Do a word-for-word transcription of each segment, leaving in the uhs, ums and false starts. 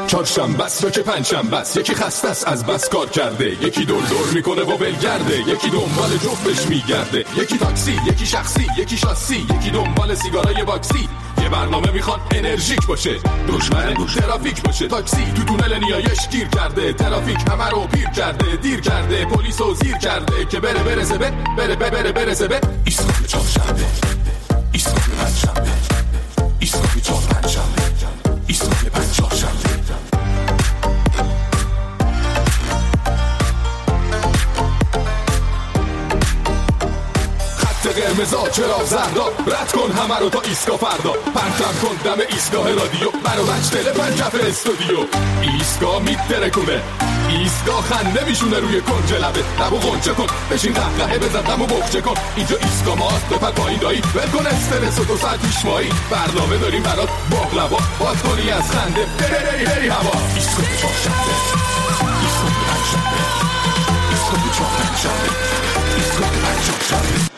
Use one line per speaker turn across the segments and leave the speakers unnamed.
چهارشنبه است یا که پنجشنبه است، یکی خسته است از بس کار کرده، یکی دور دور میکنه و ولگرده، یکی دنبال جفتش میگرده، یکی تاکسی، یکی شخصی، یکی شاسی، یکی دنبال سیگارای باکسی. یه برنامه میخوان انرژیک باشه، دشمن ترافیک باشه. تاکسی تو تونل نیایش گیر کرده، ترافیک همه رو پیر کرده، دیر کرده، پلیسو زیر کرده که بره برسه به بره بره بره برسه به ایستگاه چهارشنبه، ایستگاه پنجشنبه، ایستگاه چهار پنجشنبه، ایستگاه پنج چهارشنبه. قرمزا چرا زردا، رد کن همه رو تا ایستگاه فردا، پرچم کن دم ایستگاه رادیو، منو بچ تلفن کف استودیو. ایستگاه میترکونه، ایستگاه خنده میشونه روی کنج لبه، لبو غنچه کن، بشین قهقهه بزن دمو بخچه کن. اینجا ایستگاه ماست، بپر پایین دایی، ول کن استرس و دو ساعت پیشمایی، برنامه داریم برات باقلوا، باد کنی از خنده بری بری هوا. ایستگاه چهارشنبه، ایستگاه پنجشنبه، ایستگاه چهار پنجشنبه، ایستگاه پنج چهارشنبه.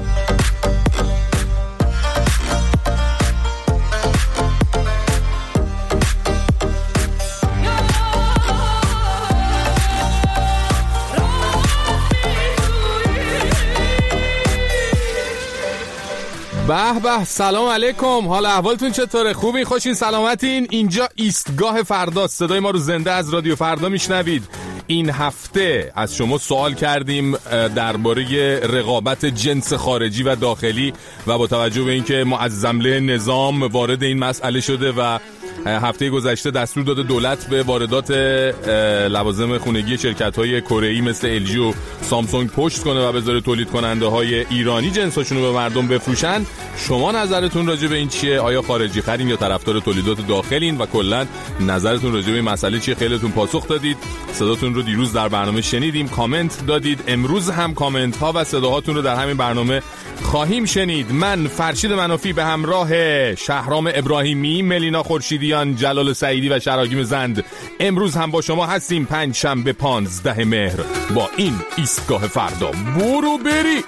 به به، سلام علیکم، حال احوالتون چطوره؟ خوبین؟ خوشین؟ سلامتین؟ اینجا ایستگاه فردا، صدای ما رو زنده از رادیو فردا میشنوید. این هفته از شما سوال کردیم درباره رقابت جنس خارجی و داخلی و با توجه به اینکه معظمله نظام وارد این مسئله شده و هفته گذشته دستور داده دولت به واردات لوازم خونگی شرکت‌های کره‌ای مثل ال جی و سامسونگ پشت کنه و بذاره تولید کننده های ایرانی جنساشون رو به مردم بفروشن. شما نظرتون راجع به این چیه؟ آیا خارجی خرین یا طرفدار تولیدات داخلین؟ و کلا نظرتون راجع به این مسئله چیه؟ خیلیتون پاسخ دادید. صداتون رو دیروز در برنامه شنیدیم، کامنت دادید. امروز هم کامنت ها و صداهاتون رو در همین برنامه خواهیم شنید. من فرشید منافی به همراه شهرام ابراهیمی، ملینا خورشیدیان، جلال سعیدی و شراگیم زند امروز هم با شما هستیم. پنج شنبه پانزده مهر با این ایستگاه فردا. برو بری.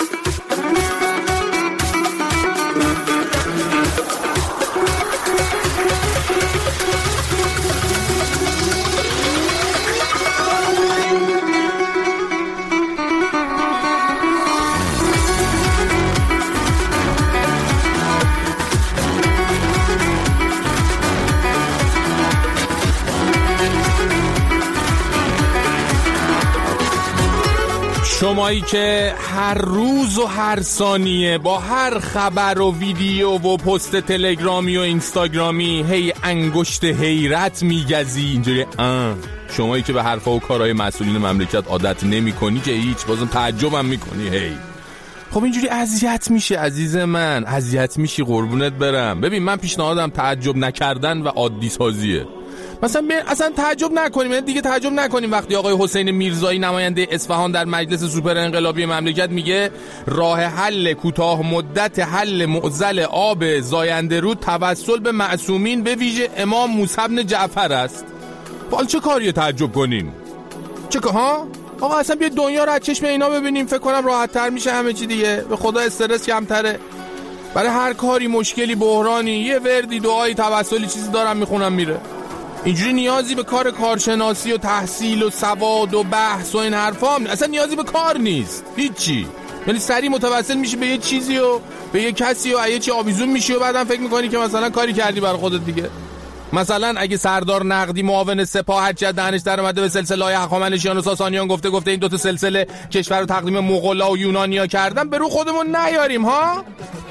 شمایی که هر روز و هر ثانیه با هر خبر و ویدیو و پست تلگرامی و اینستاگرامی هی انگشت حیرت میگزی اینجوری، آه شمایی که به حرفا و کارهای مسئولین مملکت عادت نمی کنی که هیچ، بازم تعجبم میکنی. هی خب اینجوری اذیت میشه عزیز من، اذیت میشی قربونت برم. ببین من پیشنهادم تعجب نکردن و عادی سازیه. مثلا اصلا تعجب نکنیم، یعنی دیگه تعجب نکنیم وقتی آقای حسین میرزایی نماینده اصفهان در مجلس سوپر انقلابی مملکت میگه راه حل کوتاه مدت حل معضل آب زاینده رود توسل به معصومین به ویژه امام موسی بن جعفر است. حالا چه کاریه تعجب کنیم؟ چه که ها؟ آقا اصلا بیا دنیا رو از چشم اینا ببینیم، فکر کنم راحت تر میشه همه چی دیگه. به خدا استرس کمتره. برای هر کاری، مشکلی، بحرانی یه وردی، دعایی، توسلی چیزی دارم میخونم میره. اینجوری نیازی به کار کارشناسی و تحصیل و سواد و بحث و این حرفا هم اصلا نیازی به کار نیست، هیچی. یعنی سریع متوسل میشی به یه چیزی و به یه کسی و یه چی آویزون میشی و بعدم فکر میکنی که مثلا کاری کردی برای خودت دیگه. مثلا اگه سردار نقدی معاون سپاه حجت دهنش در اومده به سلسله هخامنشیان و ساسانیان گفته گفته این دو تا سلسله کشور رو تقدیم مغولا و یونانیا کردن، به رو خودمون نیاریم ها،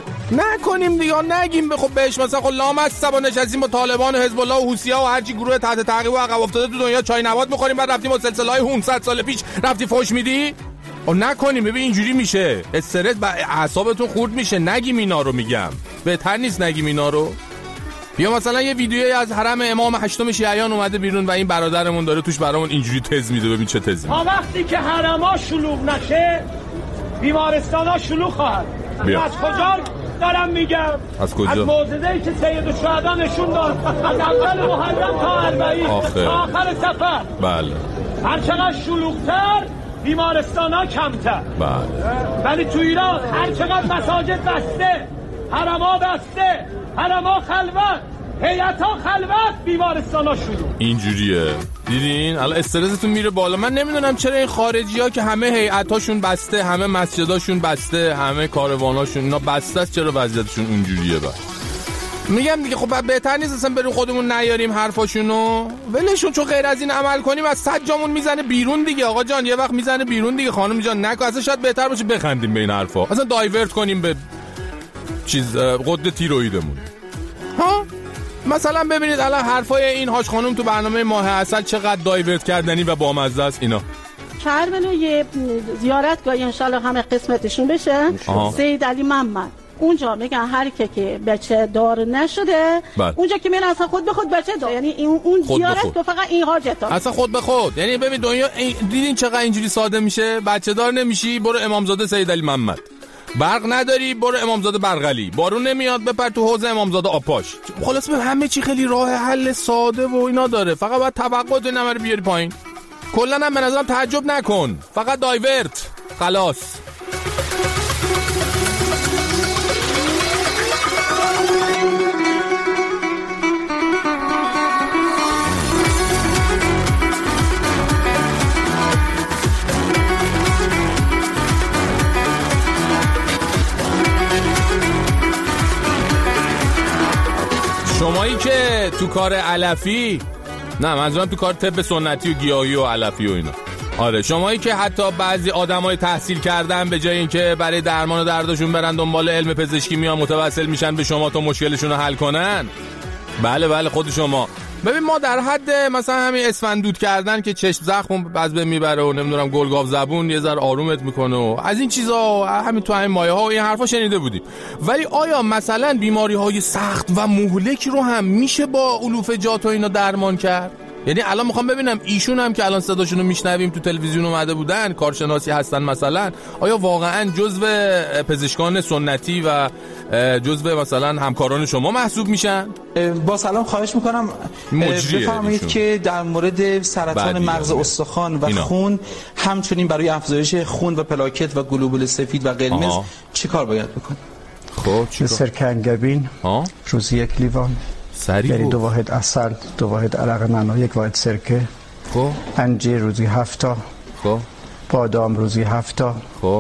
نکنیم دیگه، نگیم به خب بهش مثلا خب لامصب نشستیم با طالبان و حزب الله و حوثی‌ها و هر چی گروه تحت تعقیب و عقب افتاده تو دنیا چای نبات می‌خوریم، بعد رفتیم با سلسله‌های پانصد سال پیش رفتی فوش میدی. و نکنیم. ببین اینجوری میشه استرس با اعصابتون خورد میشه. نگیم اینا رو، میگم بهتر نیست نگیم اینا رو. یا مثلا یه ویدیویی از حرم امام هشتم شیعیان اومده بیرون و این برادرمون داره توش برامون اینجوری تز میده. ببین چه تزی.
تا وقتی که حرم‌ها شلوغ نشه بیمارستان‌ها شلوغ خواهد. از کجا دارم میگم؟
از کجا؟
از معجزه‌ای که سید الشهدا نشون داد از اول محرم تا اربعین تا آخر سفر.
بله.
هر چقدر شلوغ‌تر بیمارستان‌ها کمتر.
بله.
ولی تو ایران هر چقدر مساجد بسته، حرم‌ها بسته، حرم‌ها خلوت، هیئت‌ها خلوت، بیمارستان‌ها شلوغ.
اینجوریه. دیدین الان استرستون میره بالا. من نمیدونم چرا این خارجی‌ها که همه هیئت‌هاشون بسته، همه مسجداشون بسته، همه کارواناشون اینا بسته است، چرا وضعیتشون اینجوریه؟ بعد میگم دیگه خب بهتر نیست اصلا بریم خودمون نیاریم حرفاشونو، ولشون، چون غیر از این عمل کنیم از صد جامون میزنه بیرون دیگه. آقا جان یه وقت میزنه بیرون دیگه، خانم جان نکن. اصلا شاید بهتر باشه بخندیم به این حرفا، اصلا دایورت کنیم به چیز غده تیروئیدمون. ها مثلا ببینید الان حرفای این حاج خانم تو برنامه ماه عسل چقدر دایورت کردنی و بامزه است. اینا
کربلا یه زیارتگاهی انشالله همه قسمتشون بشه. سید علی محمد اونجا میگن هر کی که بچه دار نشده بل. اونجا که میرن اصلا خود به خود بچه دار، یعنی این اون زیارت تو فقط این حاجت ها.
اصلا خود به خود، یعنی ببین دنیا دیدین چقدر اینجوری ساده میشه. بچه دار نمیشی برو امامزاده سید علی محمد، برق نداری برو امامزاده برقلی، بارون نمیاد بپر تو حوض امامزاده آپاش. خلاص به همه چی خیلی راه حل ساده و اینا داره، فقط باید توقعات نمره بیاری پایین. کلا هم به نظرم تعجب نکن، فقط دایورت خلاص. شمایی که تو کار علفی، نه منظورم تو کار طب سنتی و گیاهی و علفی و اینا، آره شمایی که حتی بعضی آدمای تحصیل کردن به جای اینکه برای درمان و دردشون برن دنبال علم پزشکی میان متوسل میشن به شما تا مشکلشون رو حل کنن. بله بله خود شما. ببین ما در حد مثلا همین اسفندود کردن که چشم زخم باز به میبره و نمیدونم گلگاو زبون یه ذره آرومت میکنه و از این چیزا، همین تو همین مایه ها و این حرفا شنیده بودیم. ولی آیا مثلا بیماری های سخت و مهلک رو هم میشه با علوفجات و اینا درمان کرد؟ یعنی الان میخوام ببینم ایشون هم که الان صداشون رو میشنویم تو تلویزیون اومده بودن، کارشناسی هستن مثلا، آیا واقعا جزو پزشکان سنتی و جزو مثلا همکاران شما محسوب میشن؟
با سلام خواهش میکنم بفرمایید که در مورد سرطان مغز استخوان و اینا. خون همچنین برای افزایش خون و پلاکت و گلوبول سفید و قرمز چی کار باید بکنیم؟
خب چی
سرکه انگبین روزی یک لیوان، یعنی دو واحد عسل، دو واحد عرق نعنا، یک واحد سرکه. خب انجیر روزی هفت تا. خب بادام روزی هفت تا. خب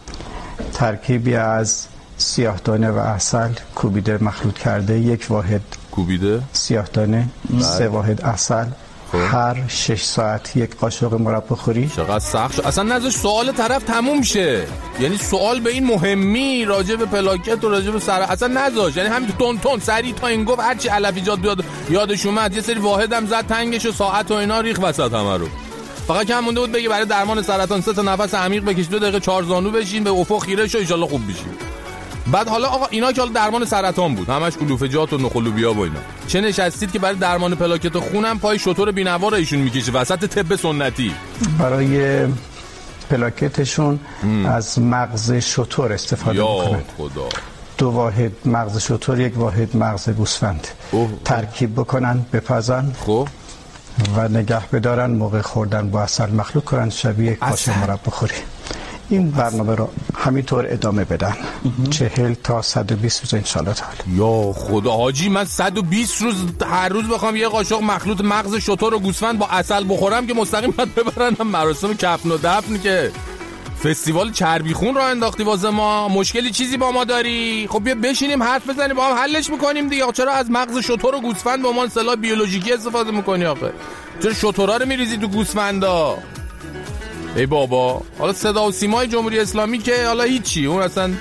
ترکیبی از سیاه‌دانه و عسل کوبیده مخلوط کرده، یک واحد
کوبیده
سیاه‌دانه، سه واحد عسل. خب. هر شش ساعت یک قاشق مربا خوری.
چقدر سخت شد. اصلا نذاش سوال طرف تموم شه، یعنی سوال به این مهمی راجع به پلاکت و راجع به سر اصلا نذاش، یعنی همین تون تون سری تا این گفت هرچی علفیجات بیاد یادش اومد یه سری واحدم زد تنگش و ساعت و اینا ریخ وسط همه رو. فقط کم مونده بود بگی برای درمان سرطان سه تا نفس عمیق بکش، دو دقیقه چهار زانو بشین، به افق خیره شو ان شاء الله خوب بشین. بعد حالا آقا اینا که حالا درمان سرطان بود همش علوفجات و نخلوبیا و اینا، چه نشستید که برای درمان پلاکت خونم پای شتر بی‌نوا رو ایشون میکشه وسط طب سنتی؟
برای پلاکتشون ام. از مغز شتر استفاده میکنن.
خدا.
دو واحد مغز شتر، یک واحد مغز گوسفند ترکیب بکنن بپزن. خب و نگه بدارن، موقع خوردن با عسل مخلوط کنن، شبیه کاسه مربا خوری. این برنامه رو همینطور ادامه بدن چهل تا صد و بیست روز انشالله تعالی.
یا خدا حاجی، من صد و بیست روز هر روز بخوام یه قاشق مخلوط مغز شتر و گوسفند با عسل بخورم که مستقیم باید ببرن مراسم کفن و دفن که فستیوال چربی خون رو انداختی واسه ما. مشکلی چیزی با ما داری؟ خب بیا بشینیم حرف بزنیم با هم حلش میکنیم دیگه. چرا از مغز شتر و گوسفند به عنوان اصطلاح بیولوژیکی استفاده میکنی آخه؟ چرا شترا رو میریزی تو گوسفندا؟ ای بابا، حالا صدا و سیمای جمهوری اسلامی که حالا هیچی، اون اصلا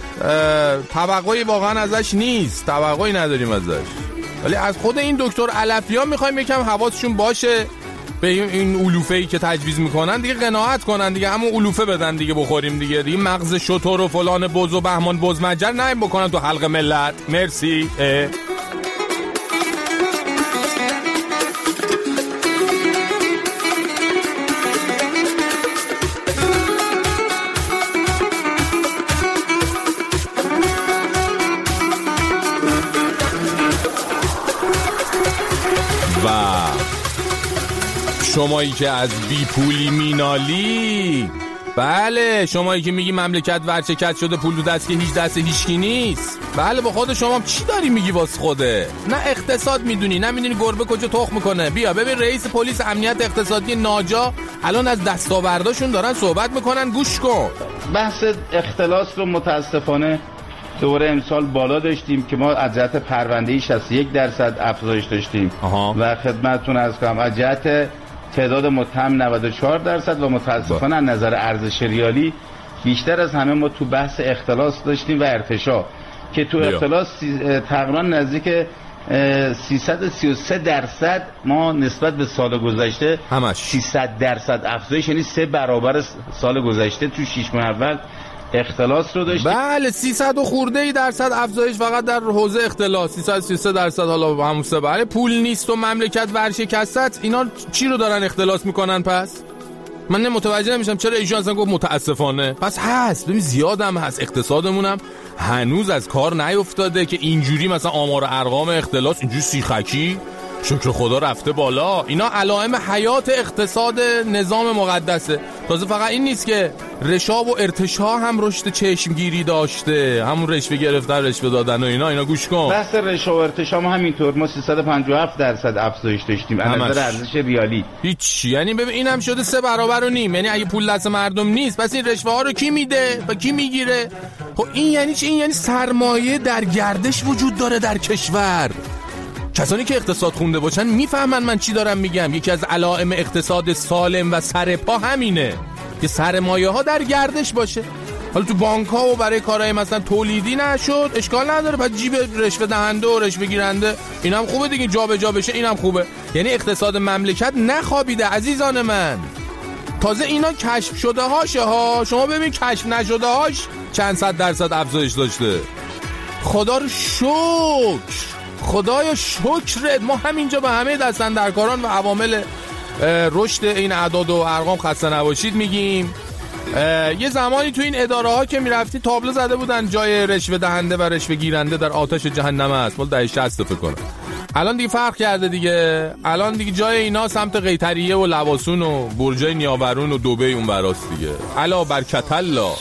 توقعی واقعا ازش نیست، توقعی نداریم ازش. ولی از خود این دکتر علفیان میخوایم یکم حواسشون باشه به این علوفه‌ای که تجویز میکنن دیگه، قناعت کنن دیگه، همون علوفه بدن دیگه بخوریم دیگه. دیگه مغز شتر و فلان بز و بهمان بزمجر نیم بکنن تو حلق ملت. مرسی. شمایی که از بی پولی مینالی بله شمایی که میگی مملکت ورشکست شده پول دو دست که هیچ دست هیچکی نیست. بله با خود شما چی داری میگی واس خوده؟ نه اقتصاد میدونی نه میدونی گربه کجا تخم میکنه. بیا ببین رئیس پلیس امنیت اقتصادی ناجا الان از دستاورداشون دارن صحبت میکنن، گوش کن.
بحث اختلاس رو متاسفانه دوره امسال بالا داشتیم که ما از جهت پرونده‌ای شصت و یک درصد افزایش داشتیم آها. و خدمتتون عرض کنم از جهت تعداد متهم نود و چهار درصد و متاسفانه از نظر ارزش ریالی بیشتر از همه ما تو بحث اختلاس داشتیم و ارتشا که تو اختلاس تقریبا نزدیک سیصد و سی و سه درصد ما نسبت به سال گذشته
همش
سیصد درصد افزایش، یعنی سه برابر سال گذشته تو شش ماه اول اختلاس رو داشتیم.
بله سیصد و خورده ای درصد افزایش فقط در حوزه اختلاس، سیصد و سی و سه درصد. حالا همون سه بله پول نیست و مملکت ورشکست. اینا چی رو دارن اختلاس میکنن پس؟ من متوجه نمیشم چرا ایشون اصلا گفت متاسفانه. پس هست ببین زیادم هست، اقتصادمونم هنوز از کار نیفتاده که اینجوری مثلا آمار ارقام اختلاس اینجوری سیخکی شکر خدا رفته بالا. اینا علائم حیات اقتصاد نظام مقدسه. تازه فقط این نیست که رشا و ارتشا هم رشد چشمگیری داشته، همون رشوه گرفتن رشوه دادن و اینا. اینا گوش کن
بحث رشا و ارتشا ما همینطور ما سیصد و پنجاه و هفت درصد افزایش داشتیم از نظر ارزش ریالی.
هیچ یعنی ببین اینم شده سه برابر و نیم. یعنی اگه پول دست مردم نیست پس این رشوه ها رو کی میده و کی میگیره؟ خب این یعنی چی؟ این یعنی سرمایه در گردش وجود داره در کشور. کسانی که اقتصاد خونده باشن میفهمن من چی دارم میگم. یکی از علائم اقتصاد سالم و سرپا همینه که سرمایه ها در گردش باشه. حالا تو بانک ها و برای کارهای مثلا تولیدی نشد اشکال نداره، پس جیب رشوه دهنده و رشوه گیرنده اینم خوبه دیگه، جا به جا بشه اینم خوبه. یعنی اقتصاد مملکت نخوابیده عزیزان من. تازه اینا کشف شده هاشه ها، شما ببین کشف نشده هاش چند صد درصد افزایش داشته. خدا رو شکر، خدایا شکرت. ما همینجا به همه دستاندرکاران و عوامل رشد این اعداد و ارقام خسته نباشید میگیم. یه زمانی تو این اداره ها که میرفتی تابلو زده بودن جای رشوه دهنده و رشوه گیرنده در آتش جهنم است، مال دهه شصت فکر کنم. الان دیگه فرق کرده دیگه، الان دیگه جای اینا سمت قیطریه و لواسون و برجای نیاورون و دبی اون براست دیگه. الا برکت الله.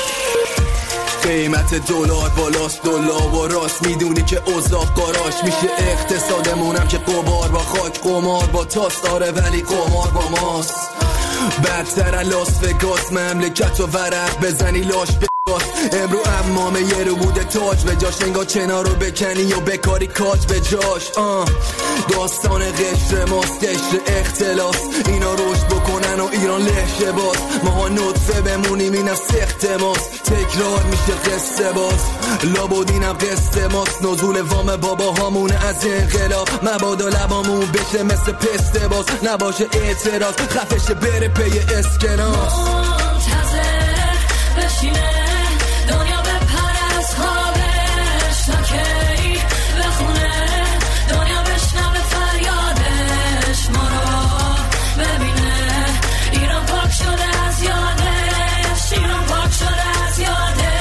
قیمت دلار بالاست، دلار و راست میدونی که اوضاع قاراش میشه. اقتصادمونم که قمار با خاک، قمار با تاست داره ولی قمار با ماست. بدتر لاس وگاس، مملکت و ورق بزنی لاش بگاس. امرو امامه یه رو بوده تاج به جاش، انگار چنا رو بکنی و بکاری کاج به جاش. آه داستان قشر ماست، قشر اختلاس. اینا رشد بکنن و ایران لحشه باز. ماها نطفه بمونیم این از سخت ماست. تکرار میشه قصه باز، لابودینم قصه ماست. نزول وام بابا هامونه از انقلاب، مبادا لبامون بشه مثل پسته باز. نباشه اعتراض خفش بره پی اسکناس. منتظر بشینه دنیا بپر از خوابش، نکی بخونه دنیا بشنوه فریادش. ما رو ببینه ایران پاک شده از یادش، ایران پاک شده از یادش.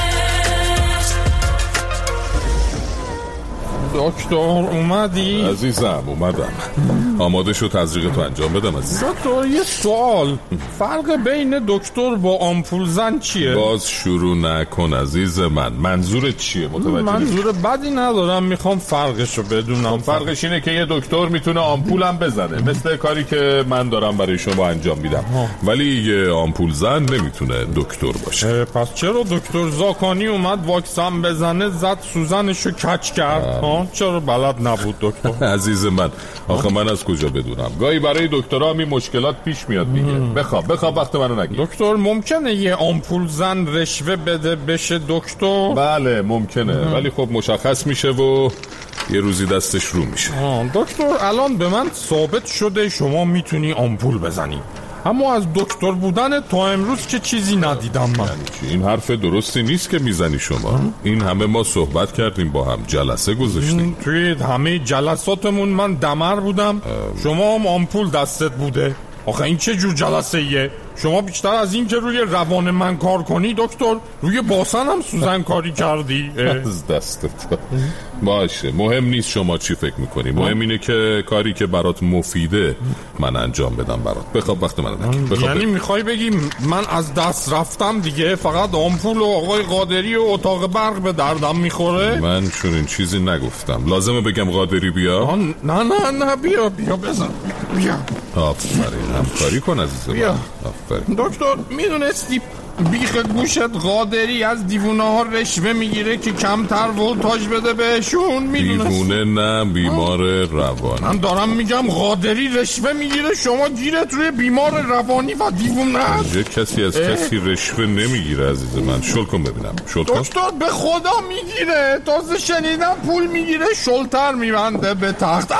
دکتر اومدی؟
عزیزم اومدم. آماده شو تزریق تو انجام بدم عزیزم.
دکتر یه سوال، فرق بین دکتر با آمپول زن چیه؟
باز شروع نکن عزیز من. منظورت چیه؟ متوجه
منظور بدی ندارم، میخوام فرقشو بدونم.
فرقش اینه که یه دکتر میتونه آمپولم بزنه مثل کاری که من دارم برای شما انجام میدم، ولی یه آمپول زن نمیتونه دکتر باشه.
پس چرا دکتر زاکانی اومد واکسن بزنه زد سوزنشو کچ کرد؟ ها چرا بلد نبود دکتر؟
عزیز من آخه من از کجا بدونم؟ گاهی برای دکترها می مشکلات پیش میاد دیگه. بخواب بخواب وقت منو نگیر.
دکتر ممکنه یه آمپول زن رشوه بده بشه دکتر؟
بله ممکنه، ولی خب مشخص میشه و یه روزی دستش رو میشه.
دکتر الان به من ثابت شده شما میتونی آمپول بزنی، اما از دکتر بودن تا امروز که چیزی ندیدم من.
یعنی این حرف درستی نیست که میزنی شما. این همه ما صحبت کردیم با هم، جلسه گذاشتیم.
توی همه جلساتمون من دمر بودم، شما هم آمپول دستت بوده.
آخه این چه جور جلسه ایه؟ شما بیشتر از این که روی روان من کار کنی دکتر، روی باسن هم سوزن کاری کردی.
از دستت. باشه، مهم نیست شما چی فکر میکنی، مهم اینه که کاری که برات مفیده من انجام بدم برات. بخواب وقت من نگیر.
یعنی میخوای بگی من از دست رفتم دیگه، فقط آمپول و آقای قادری و اتاق برق به دردم میخوره؟
من چون این چیزی نگفتم. لازمه بگم قادری بیا؟
نه نه نه بیا بیا بزن بیا.
آفرین، همکاری کن عزیزم.
بیا.
آفرین.
دکتر میدونستی بیخ گوشت قادری از دیوونه ها رشوه میگیره که کمتر ولتاژ بده بهشون؟ میدونستی؟
دیوونه نه، بیمار روانی.
من دارم میگم قادری رشوه میگیره، شما گیرت روی بیمار روانی و دیوونه.
اینجا کسی از اه؟ کسی رشوه نمیگیره عزیز من. شل کن ببینم. شل کن.
دکتر به خدا میگیره، تازه شنیدم پول میگیره شلتر میبنده به تخت.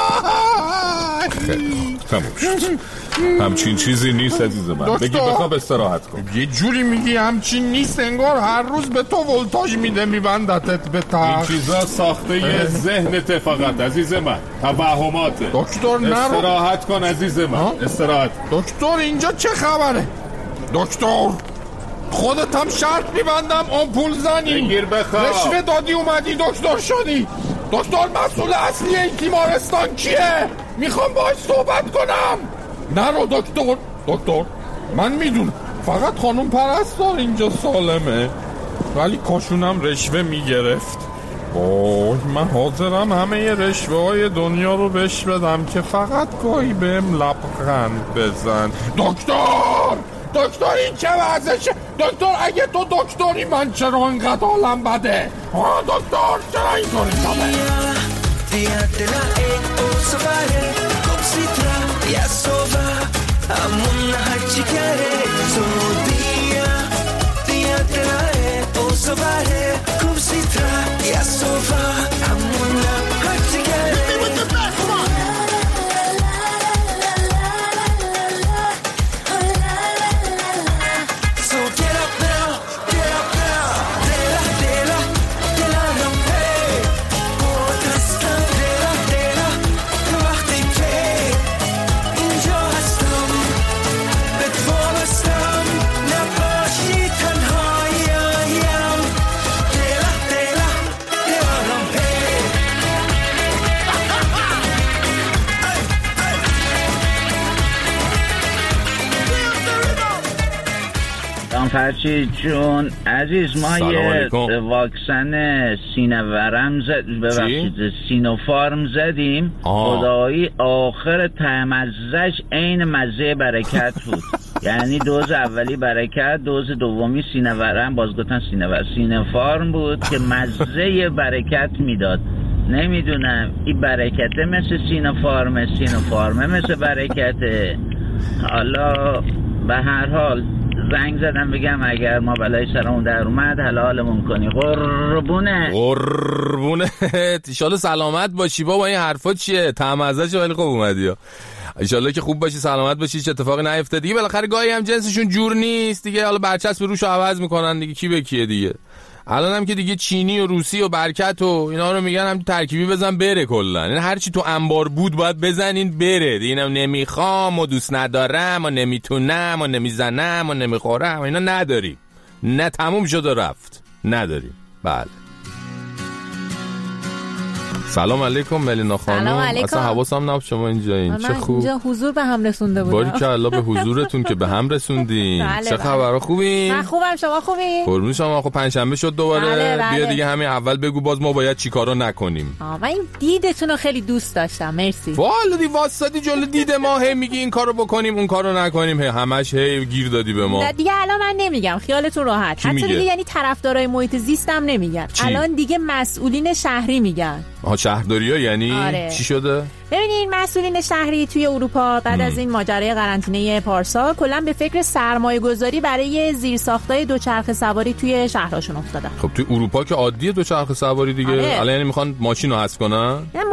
خیلی تموم شد. همچین چیزی نیست عزیز من. بگی بخواب استراحت کن.
یه جوری میگی همچین نیست، انگار هر روز به تو ولتاژ میده میبندتت به تخت.
این چیزا ساخته ذهنت فقط عزیز من، توهماته.
دکتر نرو.
استراحت کن عزیز من. ها؟ استراحت.
دکتر اینجا چه خبره؟ دکتر خودت هم شرط میبندم آمپول زنی.
بگیر بخواب.
رشوه دادی اومدی دکتر شدی. دکتر مسئول اصلی این تیمارستان کیه؟ میخوام باهاش صحبت کنم. نرو دکتر. دکتر من میدونم فقط خانم پرستار اینجا سالمه، ولی کاشونم رشوه میگرفت. اوه من حاضرم همه رشوه های دنیا رو بهش بدم که فقط گاهی بهم لبخند بزن. دکتر دکتر این چه وضعشه؟ دکتر اگه تو دکتری من چرا انقدر حالم بده؟ ها دکتر چرا اینطوری شده؟
Ya soba, amuna hachikare, so dia, dia trae, o sobare, kumsitra. Ya soba, amuna hachikare. Hit me with the bass, come on. So get up now, get up now. Dela, dela, dela rompe. Otra sta, dela, dela, que vaqti ke.
فرشید جون عزیز، ما یه واکسن سینه‌ورم زد ببخشید سینوفارم زدیم. خدایی آخر تمزش عین مزه برکت بود. یعنی دوز اولی برکت، دوز دومی سینه‌ورم، باز گفتن سینه‌ور سینوفارم بود که مزه برکت میداد. نمیدونم این برکته مثل سینوفارمه، سینوفارمه مثل برکته. حالا به هر حال زنگ زدم بگم اگر ما بلای سرمون در اومد حلالمون کنی. قربونه
قربونه ایشالا سلامت باشی بابا. این حرفا چیه؟ طعم ازش ولی خوب اومدی ها. ایشالا که خوب باشی، سلامت باشی، هیچ اتفاقی نیفته دیگه. بالاخره گاهی هم جنسشون جور نیست دیگه، حالا برچسب روشو عوض میکنن دیگه، کی به کیه دیگه. الان هم که دیگه چینی و روسی و برکت و اینا رو میگن هم ترکیبی بزن بره کلا. یعنی هر چی تو انبار بود باید بزنین بره دیگه. اینم نمیخوام و دوست ندارم و نمیتونم و نمیزنم و نمیخورم و اینا نداری. نه تموم شد و رفت، نداری. بله. سلام علیکم ملینا خانم. اصلا حواسم نبود شما اینجایین. چه خوب
اینجا حضور به هم رسونده بودم.
باری که الله به حضورتون که به هم رسوندین. چه خبرها؟ خوبین؟
من خوبم، شما خوبین؟
قربون شما. خب پنجشنبه شد دوباره. بله بله. بیا دیگه همین اول بگو باز ما باید چیکارا نکنیم.
آ من این دیدتون رو خیلی دوست داشتم. مرسی.
والا دی واسطی جلو دید ما هی میگی این کارو بکنیم اون کارو نکنیم، هی همش هی گیر دادی به ما.
دیگه الان من نمیگم، خیالتون راحت. حتی دیگه یعنی طرفدارای محیط زیستم نمیگن. الان دیگه مسئولین شهری میگن.
آها شهرداری‌ها یعنی
آره.
چی شده؟
ببینید مسئولین شهری توی اروپا بعد ام. از این ماجرای قرنطینه پارسال کلا به فکر سرمایه‌گذاری برای زیرساخت‌های دوچرخه سواری توی شهرهاشون افتادن.
خب توی اروپا که عادیه دوچرخه سواری دیگه. آره. الان یعنی میخوان ماشین رو حذف کنن؟
نه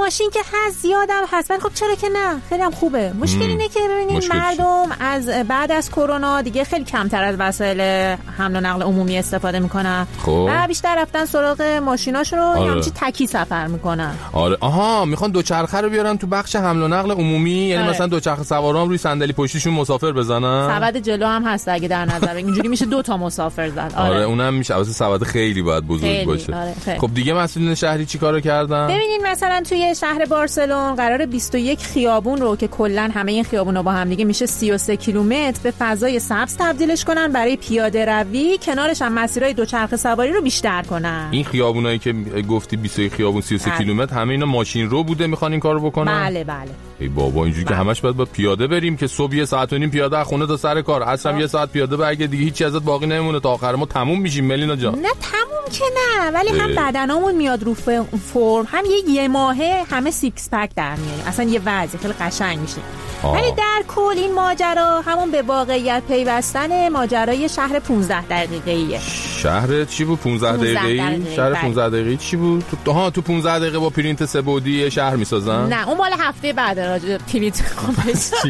ماشین که هست زیادم هست، ولی خب چرا که نه، خیلی هم خوبه. مشکل اینه که ببینید مردم از بعد از کرونا دیگه خیلی کمتر از وسایل حمل و نقل عمومی استفاده میکنن و بیشتر رفتن سراغ ماشیناشون رو آره. همچین تکی سفر میکنن.
آره آها میخوان دوچرخه رو بیارن تو بخش حمل و نقل عمومی، یعنی آره. مثلا دوچرخه سوارام روی صندلی پشتیشون مسافر بزنن.
سبد جلو هم هست اگه در نظر بگیریم، اینجوری میشه دو تا مسافر زد.
آره, آره اونم میشه، واسه سبد خیلی باید بزرگ خیلی. باشه. آره خب دیگه مسئولین شهری چیکارو کردن؟
ببینید مثلا توی شهر بارسلون قرار بیست و یک خیابون رو که کلا همه این خیابونا با هم دیگه میشه سی و سه کیلومتر به فضای سبز تبدیلش کنن برای پیاده روی، کنارش هم مسیرهای دوچرخه سواری رو بیشتر کنن.
این خیابونایی که گفتی بیست و یک خیابون سی و سه کیلومتر همه اینا ماشین رو بوده میخوان این کارو بکنن؟
بله بله.
ای بابا اینجوری بله. که همش باید با پیاده بریم که صبح یه ساعت و نیم پیاده از خونه تا سر کار، اصلا یه ساعت پیاده برگه دیگه هیچ ازت باقی نمیمونه تا آخر ما تموم میشیم ملینا جان.
نه تموم که نه، ولی اه. هم بدنامون میاد رو فرم، هم یه یه ماهه همه سیکس پک در میاریم، اصلا یه وضع خیلی قشنگ میشه. ولی در کل این ماجرا همون به واقعیت پیوستن ماجرای شهر پانزده دقیقه‌ایه.
شهر چی بود؟ پانزده دقیقه‌ای؟ شهر پانزده دقیقه‌ای چی بود؟ تو ها تو پانزده دقیقه با پرینت سه بعدی شهر میسازن؟
نه اون مال هفته بعد راجع پرینت خودش.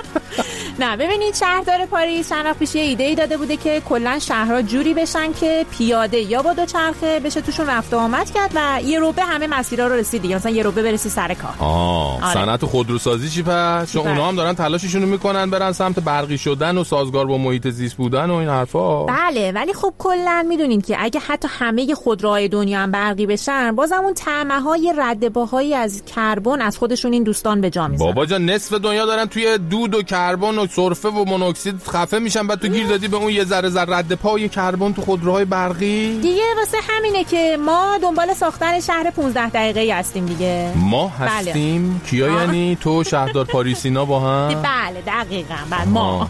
نه ببینید شهردار پاریس چند وقت پیش یه ایده داده بوده که کلا شهرها جوری بشن که پیاده یا با دوچرخه بشه توشون رفت و آمد کرد و یه روبه همه مسیرها رو رسید دیگه، مثلا یه روبه برسی سر کار.
آه آره. صنعت خودروسازی چی پس؟ چون اونا هم دارن تلاششون رو میکنن برن سمت برقی شدن و سازگار با محیط زیست بودن و این حرفا.
بله ولی خب کلا میدونین که اگه حتی همه خودروهای دنیا هم برقی بشن، بازم اون طعمه‌های ردپاهایی از کربن از خودشون این دوستان به جا میذارن.
بابا جان نصف دنیا دارن توی دود و کربن و سرفه و مونوکسید خفه میشن، بعد تو گیر دادی به اون یه ذره ذره ردپای کربن تو خودروهای برقی
دیگه. واسه همینه که ما دنبال ساختن شهر پانزده دقیقه‌ای هستیم دیگه.
ما هستیم؟ بله. کیا آه. یعنی تو شهردار پاریسینا با هم؟
بله دقیقاً بله ما.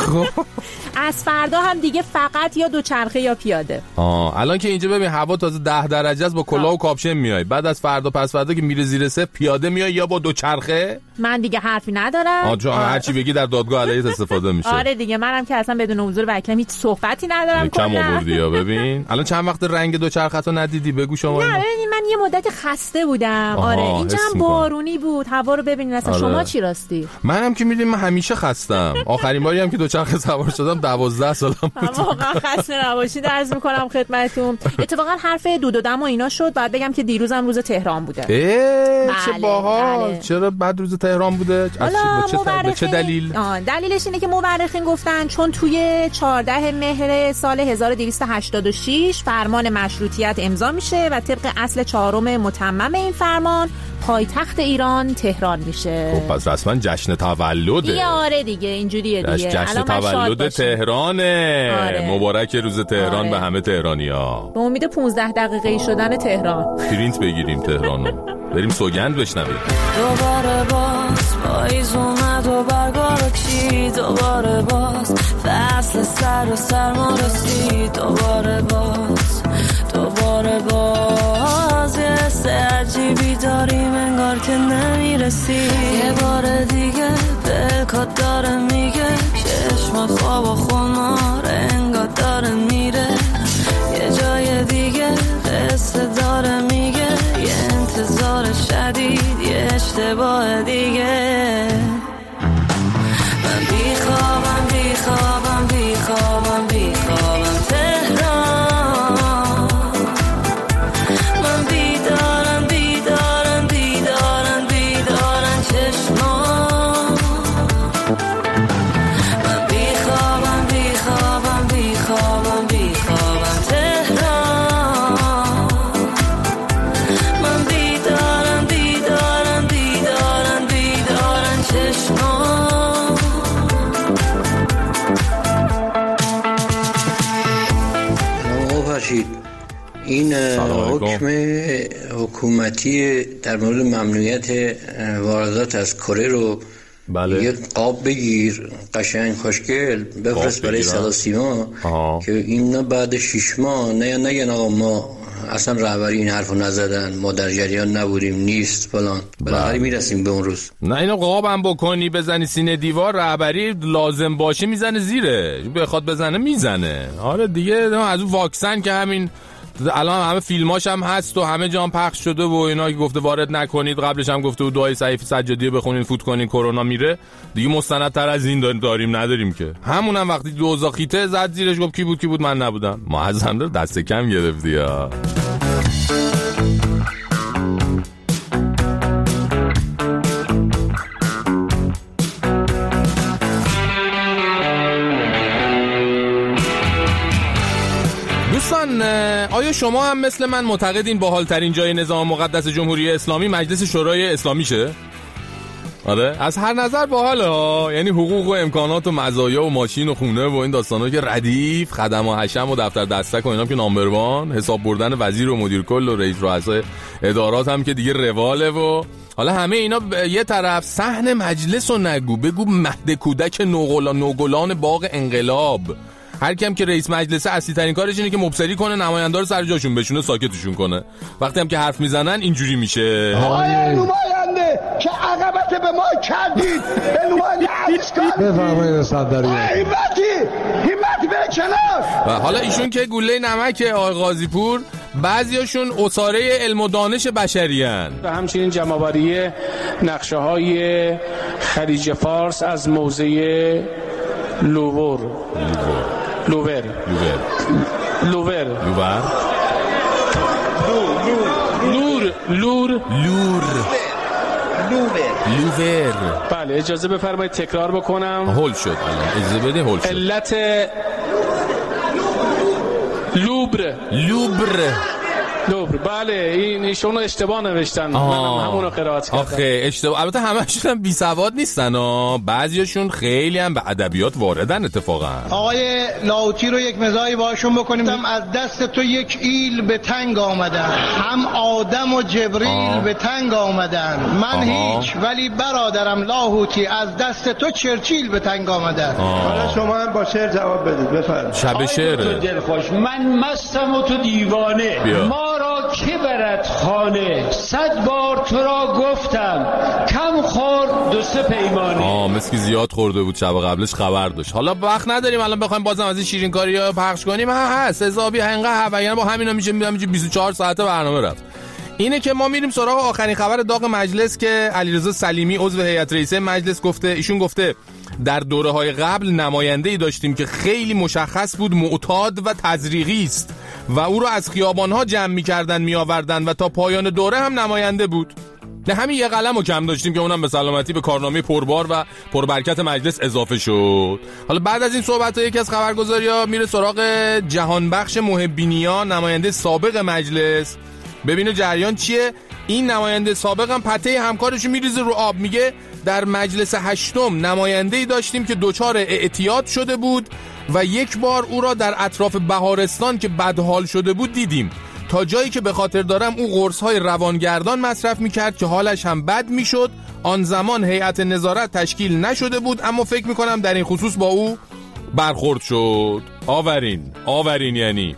از فردا هم دیگه فقط یا دوچرخه یا پیاده.
آه الان که اینجا ببین هوا تازه ده درجه است با کلاه و کاپشن میای، بعد از فردا پس فردا که میره زیر صفر پیاده میای یا با دوچرخه؟
من دیگه حرفی ندارم.
آه جان هر چی بگی در دادگاه علیت استفاده میشه.
آره دیگه منم که اصلا بدون حضور وکیل هیچ صحبتی ندارم.
کم آوردی یا ببین الان چند وقت رنگ دوچرخه‌تو ندیدی بگو شما.
نه ببین من یه مدت خسته بودم. آره اینجا هم بارونی بود، هوا رو ببینین اصلا. آره. شما چی راستی؟
منم که میدونم من همیشه خستم. آخرین باری هم که دوچرخه سوار شدم دوازده سالم بود.
واقعا خسته نباشید عرض میکنم خدمتتون. اتفاقا حرف دود و دم و اینا شد، بعد بگم که دیروزم روز تهران بوده.
بله، چه باحال. بله. چرا بعد روز تهران بوده؟ از چه چه دلیل؟
دلیلش اینه که مورخین گفتن چون توی چهاردهم مهر سال هزار و دویست و هشتاد و شش فرمان مشروطیت امضا میشه و طبق اصل چهارم متمم این فرمان پایتخت ایران تهران میشه.
خب پس رسما جشن تولده
دیگه. آره دیگه اینجوریه دیگه.
جشن تولد تهرانه. آره. مبارک روز تهران. آره. به همه تهرانیا.
به امید پانزده دقیقه‌ای شدن تهران.
پرینت بگیریم تهرانو. بریم سوگند بشنویم.
دوباره باز پاییز اومد و برگا رو کشید، دوباره باز فصل سر و سرما رسید، دوباره باز دوباره باز یه حس عجیبی داریم انگار که نمیرسی. یه بار دیگه دلکات داره میگه چشم خواب و خمار انگار داره میره، یه جای دیگه قصه داره میگه یه انتظار شدید یه اشتباه دیگه. من بیخوابم بیخوابم بیخوابم بیخوابم تهران، من بیدارم بیدارم بیدارم بیدارم چشمان، من بیخوابم بیخوابم بیخوابم بیخوابم تهران، من بیدارم بیدارم بیدارم بیدارم چشمان.
این حکم حکومتی در مورد ممنوعیت واردات از کره رو بله. یه قاب بگیر قشنگ خوشگل بفرست برای صدا سیما که اینا بعد شش ماه نه نگن آقا ما اصلا رهبری این حرفو نزدن، ما در جریان نبودیم، نیست فلان. بالاخره میرسیم به اون روز.
نه اینو قابم بکنی بزنی سینه دیوار، رهبری لازم باشه میزنه زیره، بخواد بزنه میزنه. آره دیگه از اون واکسن که همین الان همه فیلماش هم هست و همه جا پخش شده و اینا که گفته وارد نکنید، قبلش هم گفته و دعای سعیف سجادی بخونین فوت کنین کرونا میره. دیگه مستندتر از این داریم نداریم که. همونم هم وقتی دوزا خیته زد زیرش گفت کی بود کی بود من نبودم. معظم داره دست کم گرفتی ها. آیا شما هم مثل من معتقدین باحال‌ترین جای نظام مقدس جمهوری اسلامی مجلس شورای اسلامی شه؟ آره از هر نظر باحاله ها، یعنی حقوق و امکانات و مزایا و ماشین و خونه و این داستانا که ردیف، خدم و حشم و دفتر دستک و اینا که نامبر وان، حساب بردن وزیر و مدیر کل و رئیس رؤسای ادارات هم که دیگه رواله و حالا همه اینا یه طرف. صحن مجلس رو نگو، بگو مهد کودک نوگلان نوگلان باغ انقلاب. هر کیم که رئیس مجلس اصلی ترین کارش اینه که مبصری کنه نماینده رو سر جاشون بشونه، ساکتشون کنه. وقتی هم که حرف میزنن اینجوری میشه.
آقای نماینده که عقبت به ما کردید به نماینده عزیزکار
بفرمایید صدری
همتی همت به کنار.
حالا ایشون که گوله نمک آقای قاضی پور، بعضیاشون اساره علم و دانش بشریان.
و همچنین جمع‌آوری نقشه‌های خلیج فارس از موضع لوور لوور لوور
لوور
لور لور
لور لوور.
بله اجازه بفرمایید تکرار بکنم.
هول شد الان، اجازه بده هول شد.
علت لوبر
لوبر
لوبر. بله این ایشون اشتباه نوشتن، من همون رو قرائت کردم.
آخه اشتباه. البته همه‌شون هم بی سواد نیستن ها، بعضیاشون خیلی هم به ادبیات واردن اتفاقا.
آقای لاوتی رو یک مزاحی باشون بکنیم. هم از دست تو یک ایل به تنگ آمدن، هم آدم و جبریل آه. به تنگ آمدن. من آه. هیچ، ولی برادرم لاهوتی از دست تو چرچیل به تنگ آمدن.
حالا شما هم با شعر جواب بدید. بفرمایید.
شب شعر.
تو دلخوش، من مستم و تو دیوانه. بیا. ما را که برد خانه، صد بار تو را گفتم کم خورد دو سه پیمانه.
آه مسکی زیاد خورده بود شب قبلش خبر داشت. حالا وقت نداریم الان بخوایم بازم از این شیرین کاری‌ها پخش کنیم. ها هست حسابی انقدر هوینا با همینا میشه میگم بیست و چهار ساعته برنامه رفت. اینه که ما میریم سراغ آخرین خبر داغ مجلس که علیرضا سلیمی عضو هیئت رئیسه مجلس گفته. ایشون گفته در دوره‌های قبل نماینده‌ای داشتیم که خیلی مشخص بود معتاد و تزریقی است و او رو از خیابان‌ها جمع می‌کردن می‌آوردن و تا پایان دوره هم نماینده بود. نه همین یه قلمو کم داشتیم که اونم به سلامتی به کارنامه پربار و پربرکت مجلس اضافه شد. حالا بعد از این صحبت‌ها یکی از خبرگزاری‌ها میره سراغ جهانبخش محبینیا، نماینده سابق مجلس، ببینه جریان چیه. این نماینده سابق هم پته همکارشو میریزه رو آب. میگه در مجلس هشتم نماینده‌ای داشتیم که دچار اعتیاد شده بود و یک بار او را در اطراف بهارستان که بدحال شده بود دیدیم. تا جایی که به خاطر دارم او قرص‌های روانگردان مصرف می‌کرد که حالش هم بد می‌شد. آن زمان هیئت نظارت تشکیل نشده بود، اما فکر می‌کنم در این خصوص با او برخورد شد. آورین آورین یعنی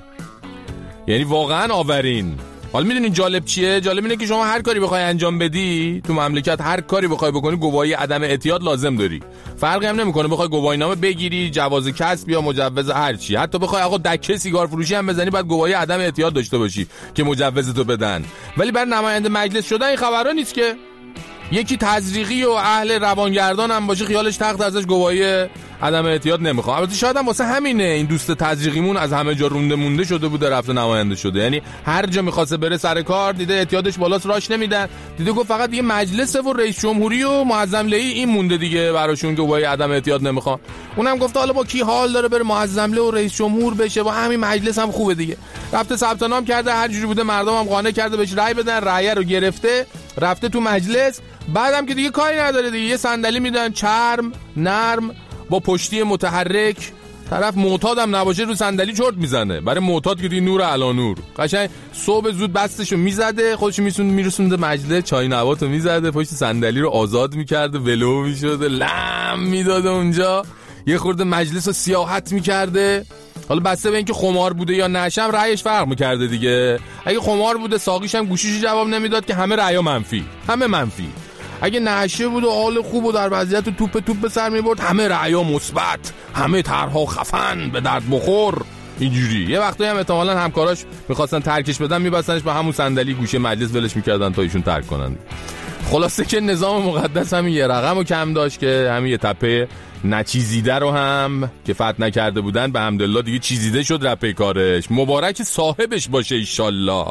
یعنی واقعا آورین. حالا میدونین جالب چیه؟ جالب اینه که شما هر کاری بخوای انجام بدی تو مملکت، هر کاری بخوای بکنی گواهی عدم اعتیاد لازم داری. فرقی هم نمیکنه بخوای گواهینامه بگیری، جواز کسب یا مجوز هر چی. حتی بخوای آقا دکه سیگار فروشی هم بزنی بعد گواهی عدم اعتیاد داشته باشی که مجوزتو بدن. ولی بر نماینده مجلس شدن این خبرا نیست که یکی تزریقی و اهل روانگردان هم باشه خیالش تخت ازش گواهی عدم اعتیاد نمیخوام. البته شاید هم واسه همینه این دوست تزریقیمون از همه جا رونده مونده شده بوده رفته نماینده شده. یعنی هر جا میخواسته بره سر کار دیده اعتیادش بالاست راش نمیدن، دیده گفت فقط دیگه مجلس و رئیس جمهوری و معظم لهی این مونده دیگه براشون که گواهی عدم اعتیاد نمیخوام. اونم گفت حالا با کی حال داره بره معظم له و رئیس جمهور بشه، با همین مجلس هم خوبه دیگه. رفته ثبت نام کرده، هر جوری بوده مردم هم قانع کرده بهش رأی بدن، رأی رو گرفته رفته تو مجلس. بعدم که دیگه کاری نداره دیگه، یه صندلی میدن چرم نرم با پشتی متحرک، طرف معتادم نباشه رو صندلی چرت میزنه. برای معتاد که دیگه نور علی نور، قشنگ صبح زود بستشو میزده خودش میسون میرسونده مجلس، چای نباتو میزده پشت صندلی رو آزاد میکرده، ولو میشده، لم میداده اونجا، یه خورده مجلس رو سیاحت میکرده. حالا بسته به اینکه خمار بوده یا نشم رأیش فرق میکرده دیگه. اگه خمار بوده ساقیش هم گوشیشو جواب نمیداد که همه رأیا منفی، همه منفی. اگه نشه بود و حال خوب و در وضعیت توپ توپ به سر میبرد همه رأیا مثبت، همه طرح‌ها خفن به درد بخور. اینجوری. یه وقتایی هم احتمالاً همکاراش می‌خواستن ترکش بدن، می‌بستنش به همون صندلی گوشه مجلس ولش می‌کردن تا ایشون ترک کنن. خلاصه که نظام مقدس همین یه رقمو کم داشت که همین یه تپه نچیزیده رو هم که فتح نکرده بودن به حمدالله دیگه چیزیده شد رپه کارش. مبارک صاحبش باشه ایشالله.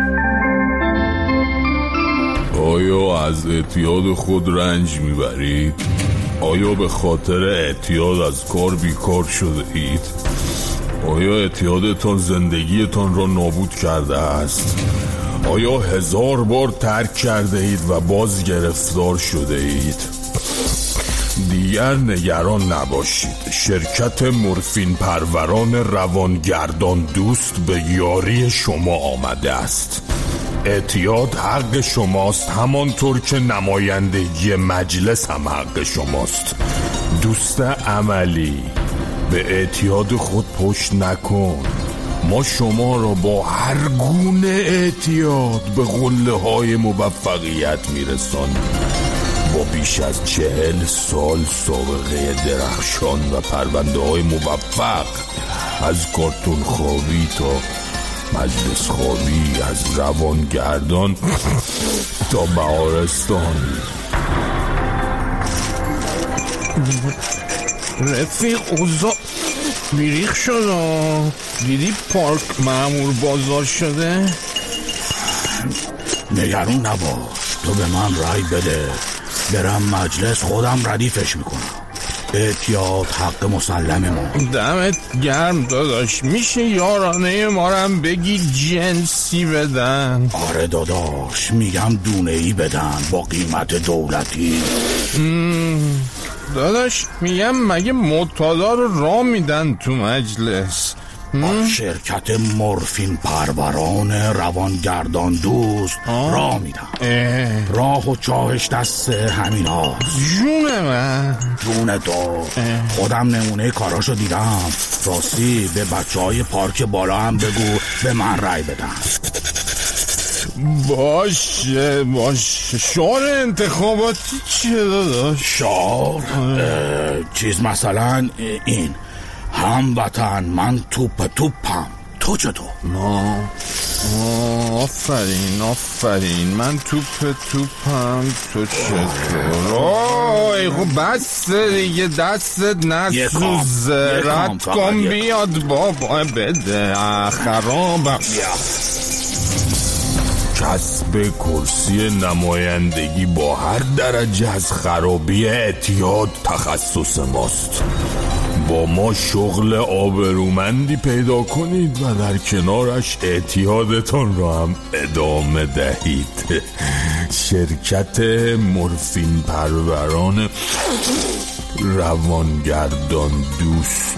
آیا از اعتیاد خود رنج میبرید؟ آیا به خاطر اعتیاد از کار بیکار شده اید؟ آیا اعتیادتان زندگیتان را نابود کرده است؟ آیا هزار بار ترک کرده اید و باز گرفتار شده اید؟ دیگر نگران نباشید، شرکت مورفین پروران روانگردان دوست به یاری شما آمده است. اعتیاد حق شماست، همانطور که نمایندگی مجلس هم حق شماست. دوست عملی، به اعتیاد خود پشت نکن. ما شما را با هر گونه اعتیاد به قله های موفقیت میرسانیم. با بیش از چهل سال سابقه درخشان و پرونده های موفق، از کارتون خوابی تا مجلس خوابی، از روانگردان تا بهارستان.
رفیق اوضاع بیریخ شده، دیدی پارک مأمور بازداشت شده؟
نگران نباش، تو به من رای بده، برم مجلس خودم ردیفش میکنم. اعتیاد حق مسلم ما.
دمت گرم داداش، میشه یارانه ما رم بگی جنسی بدن؟
آره داداش، میگم دونه ای بدن با قیمت دولتی.
داداش میگم مگه معتادا رو راه میدن تو مجلس؟
با شرکت مورفین پروران روانگردان دوست راه میدن. راه و چاهش دست همین ها.
جون من،
جون تو. خودم نمونه کاراشو دیدم. راستی به بچه های پارک بالا هم بگو به من رای بدن.
باشه باشه. شعار انتخاباتی چیه داداش؟
شعار چیز مثلا این: هموطن من توپ توپم، تو چطور؟
نه آفرین آفرین، من توپ توپم، تو چطور؟ آی خب بس دیگه، دستت نسوزه، رد کن بیاد بابا بده خراب.
کسب کرسی نمایندگی با هر درجه از خرابی اعتیاد تخصص ماست. با ما شغل آبرومندی پیدا کنید و در کنارش اعتیادتان را هم ادامه دهید. شرکت مورفین پروران روانگردان دوست.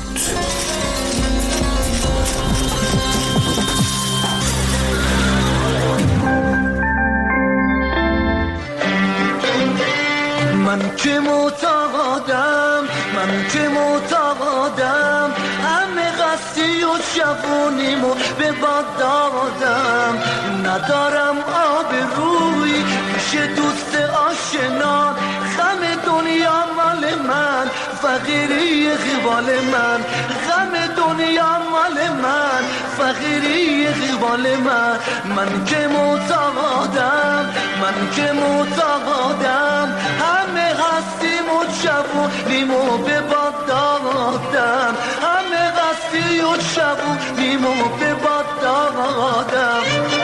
من که معتقدم، من که معتقدم، همه قصدی و جوونیمو به باد دادم. ندارم آب روی پیش دوست آشنا، غم دنیا مال من، فقیری قبال من. غم دنیا مال من، فقیری قبال من. من که معتقدم، من که معتقدم، همه هستیم و جوونیمو به باد دادم. همه قصدی و جوونیمو به باد دادم.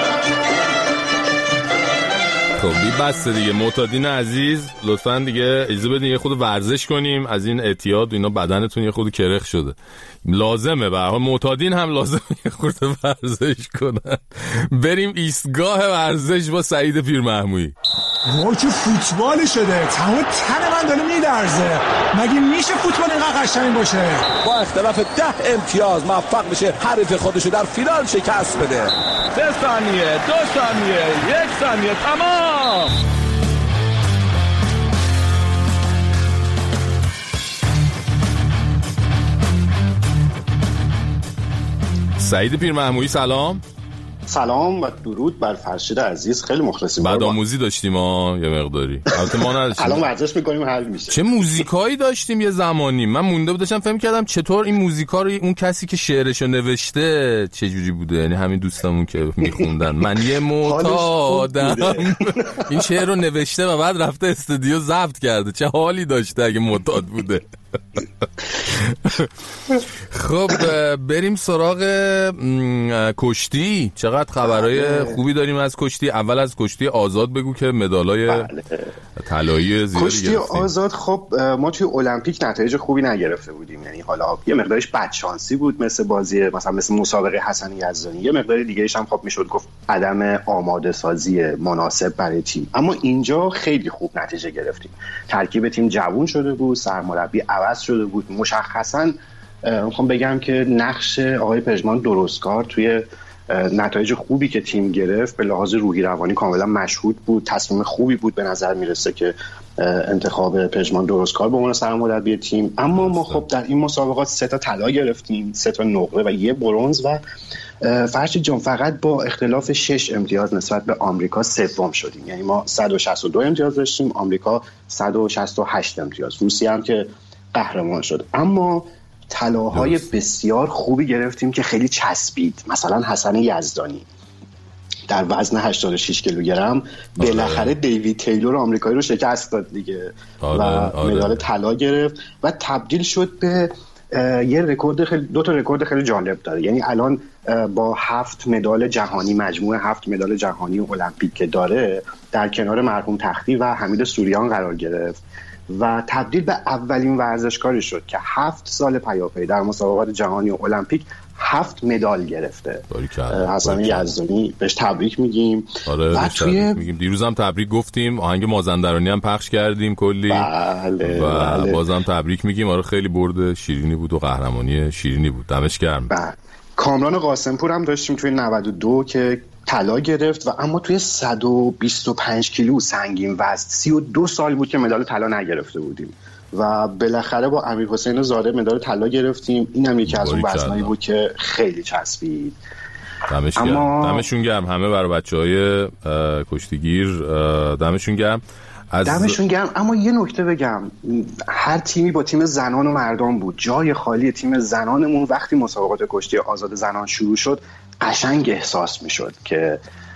خب بی بسته دیگه. معتادین عزیز لطفاً دیگه اجازه بدین یه خود ورزش کنیم. از این اعتیاد و اینا بدنتون یه خود کرخ شده، لازمه. به هر حال معتادین هم لازمه یه خود ورزش کنن. بریم ایستگاه ورزش با سعید پیرمحمودی.
وای چه فوتبالی شده، تمام تن من داره میلرزه. مگه میشه فوتبال اینقدر قشنگ باشه؟
با اختلاف ده امتیاز موفق میشه حریف خودشو در فینال شکست بده. سه ثانیه، دو ثانیه، یک ثانیه، تمام.
سعید پیرمحمودی سلام.
سلام و درود بر فرشید عزیز، خیلی مخلصیم.
بعد آموزی داشتیم ها یه مقداری، البته ما نداشتیم.
الان ورزش می‌کنیم حل میشه.
چه موزیکایی داشتیم یه زمانی، من مونده بودم فهم کردم چطور این موزیکا رو اون کسی که شعرشو نوشته چه جوری بوده، یعنی همین دوستامون که میخوندن من یه معتادم این شعر رو نوشته و بعد رفته استودیو ضبط کرده، چه حالی داشته اگه معتاد بوده. خب بریم سراغ کشتی. چقدر خبرهای خوبی داریم از کشتی. اول از کشتی آزاد بگو که مدالای طلایی زیادی
کشتی گرفتیم. آزاد خب ما توی المپیک نتایج خوبی نگرفته بودیم، یعنی حالا یه مقدارش بدشانسی بود مثل بازی مثلا مثل مسابقه حسن یزدانی، یه مقدار دیگه ایش هم خب میشد گفت عدم آماده سازی مناسب برای تیم، اما اینجا خیلی خوب نتیجه گرفتیم. ترکیب تیم جوون شده بود، سرمربی عوض شده بود. مشخصاً میخوام بگم که نقش آقای پژمان درستکار توی نتایج خوبی که تیم گرفت به لحاظ روحی روانی کاملا مشهود بود. تصمیم خوبی بود به نظر میرسه که انتخاب پژمان درستکار به عنوان سرمربی تیم. اما ما خب در این مسابقات سه تا طلا گرفتیم، سه تا نقره و یه برنز و فرشید جان فقط با اختلاف شش امتیاز نسبت به آمریکا سوم شدیم. یعنی ما صد و شصت و دو امتیاز داشتیم، آمریکا صد و شصت و هشت امتیاز، روسیه هم که قهرمان شد. اما طلاهای بسیار خوبی گرفتیم که خیلی چسبید. مثلا حسن یزدانی در وزن هشتاد و شش کیلوگرم بالاخره دیوید تیلور آمریکایی رو شکست داد دیگه آره، و آره. مدال طلا گرفت و تبدیل شد به یه رکورد خیلی دو تا رکورد خیلی جالب داره. یعنی الان با هفت مدال جهانی، مجموع هفت مدال جهانی و المپیک که داره، در کنار مرحوم تختی و حمید سوریان قرار گرفت و تبدیل به اولین ورزشکاری شد که هفت سال پیاپی در مسابقات جهانی و المپیک هفت مدال گرفته. حسن یزدانی بهش تبریک میگیم.
آره و توی میگیم دیروز هم تبریک گفتیم، آهنگ مازندرانی هم پخش کردیم کلی.
بله
و
بله.
بازم تبریک میگیم. آره خیلی برد شیرینی بود و قهرمانی شیرینی بود، دمش گرم.
بله. کامران قاسمپور هم داشتیم توی نود و دو که طلا گرفت و اما توی صد و بیست و پنج کیلو سنگین وزن سی و دو سال بود که مدال طلا نگرفته بودیم و بالاخره با امیرحسین زاده مدال طلا گرفتیم. این هم یکی از اون وزنایی بود که خیلی چسبید.
دمش گرم. اما... دمشون گرم همه برای بچهای کشتیگیر، دمشون گرم
از... دمشون گرم. اما یه نکته بگم، هر تیمی با تیم زنان و مردان بود. جای خالی تیم زنانمون وقتی مسابقات کشتی آزاد زنان شروع شد قشنگ احساس میشد که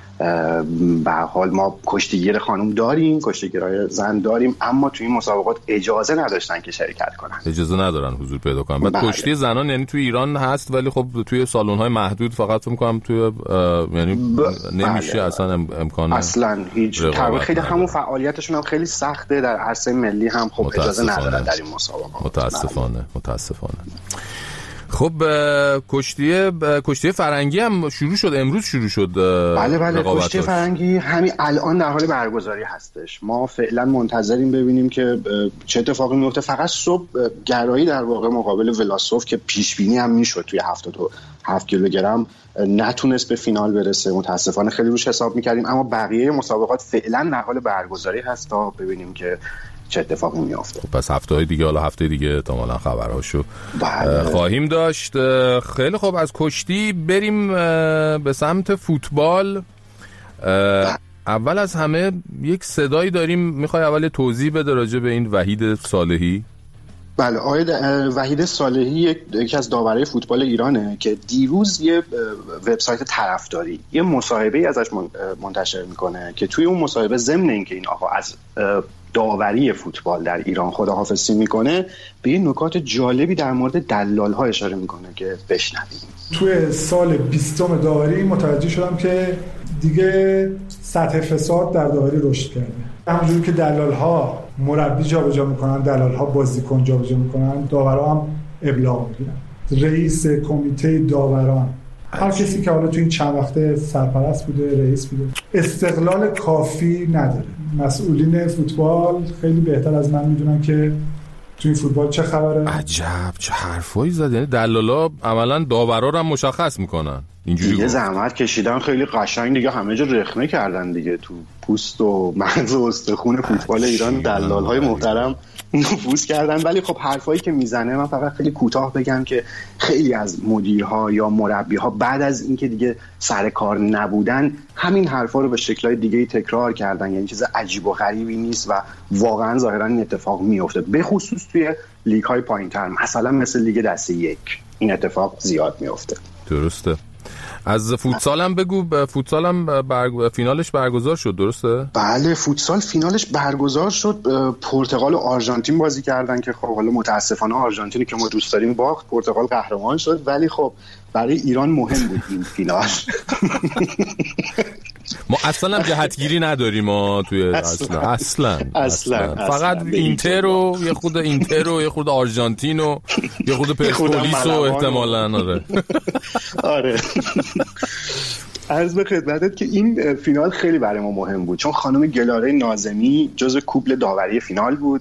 به حال ما کشتیگیر خانم داریم، کشتیگیرای زن داریم، اما توی این مسابقات اجازه نداشتن که شرکت کنن،
اجازه ندارن حضور پیدا کنن. بعد بله. کشتی زنان یعنی توی ایران هست ولی خب توی سالن‌های محدود فقط فکر می‌کنم توی یعنی ب... نمیشه بله. اصلا امکان
اصلا هیچ تقریبا خیلی همون فعالیتشون هم خیلی سخته. در عرصه ملی هم خب اجازه ندارن در این مسابقات
متاسفانه متاسفانه. خب کشتی کشتی فرنگی هم شروع شد، امروز شروع شد.
بله بله کشتی فرنگی همین الان در حال برگزاری هستش. ما فعلا منتظریم ببینیم که چه اتفاقی میفته. فقط صبح گرایی در واقع مقابل ولاسوف که پیش بینی هم میشد توی هفتاد و هفت کیلوگرم نتونست به فینال برسه. متاسفانه خیلی روش حساب میکردیم، اما بقیه مسابقات فعلا در حال برگزاری هست تا ببینیم که چه اتفاقی میافته.
خب پس هفته‌های دیگه حالا هفته دیگه احتمالاً خبرهاشو
بله.
خواهیم داشت. خیلی خوب، از کشتی بریم به سمت فوتبال. بله. اول از همه یک صدایی داریم، میخوای اول توضیح بده راجع به این وحید صالحی؟
بله، آقای وحید صالحی یکی از داورای فوتبال ایرانه که دیروز یه وبسایت طرفداری یه مصاحبه ازش منتشر میکنه که توی اون مصاحبه ضمن اینکه این آقا از داوری فوتبال در ایران خداحافظی میکنه، به یه نکات جالبی در مورد دلال‌ها اشاره میکنه که بشنویم.
توی سال بیستم داوری متوجه شدم که دیگه سطح فساد در داوری رشد کرده. همونجوری که دلال‌ها مربی جابجا میکنن، دلال‌ها بازیکن جابجا میکنن، داورا هم ابلاغ میگیرن. رئیس کمیته داوران، هر کسی که حالا تو این چند وقته سرپرست بوده، رئیس بوده، استقلال کافی نداره. مسئولین فوتبال خیلی بهتر از من میدونن که تو این فوتبال چه خبره.
عجب چه حرفایی زد. یعنی دلالا عملاً داورا رو هم مشخص میکنن. اینجوری
دیگه زحمت کشیدن، خیلی قشنگ دیگه همه جا رخنه کردن دیگه تو پوست و مغز و استخون فوتبال ایران. دلال‌های محترم نفوذ کردن. ولی خب حرفایی که میزنه، من فقط خیلی کوتاه بگم که خیلی از مدیرها یا مربیها بعد از اینکه دیگه سر کار نبودن همین حرفا رو به شکل‌های دیگه‌ای تکرار کردن. یعنی چیز عجیب و غریبی نیست و واقعا ظاهرا این اتفاق میفته، به خصوص توی لیگ‌های پایین‌تر، مثلا مثل لیگ دسته یک این اتفاق زیاد میفته.
درسته. از فوتسال هم بگو. فوتسال هم برگ... فینالش برگزار شد، درسته؟
بله، فوتسال فینالش برگزار شد. پرتغال و آرژانتین بازی کردن که خب حالا متاسفانه آرژانتینی که ما دوست داریم باخت، پرتغال قهرمان شد. ولی خب برای ایران مهم بود این فینال.
ما اصلا هم جهتگیری نداریم ما توی اصلا اصلا,
اصلا.
اصلا. فقط اینتر و یه خود اینتر و یه خود آرژانتین و یه خود پرسپولیس و احتمالاً آره
آره عرض به خدمتت که این فینال خیلی برای ما مهم بود، چون خانم گلاره ناظمی جزو کوپل داوری فینال بود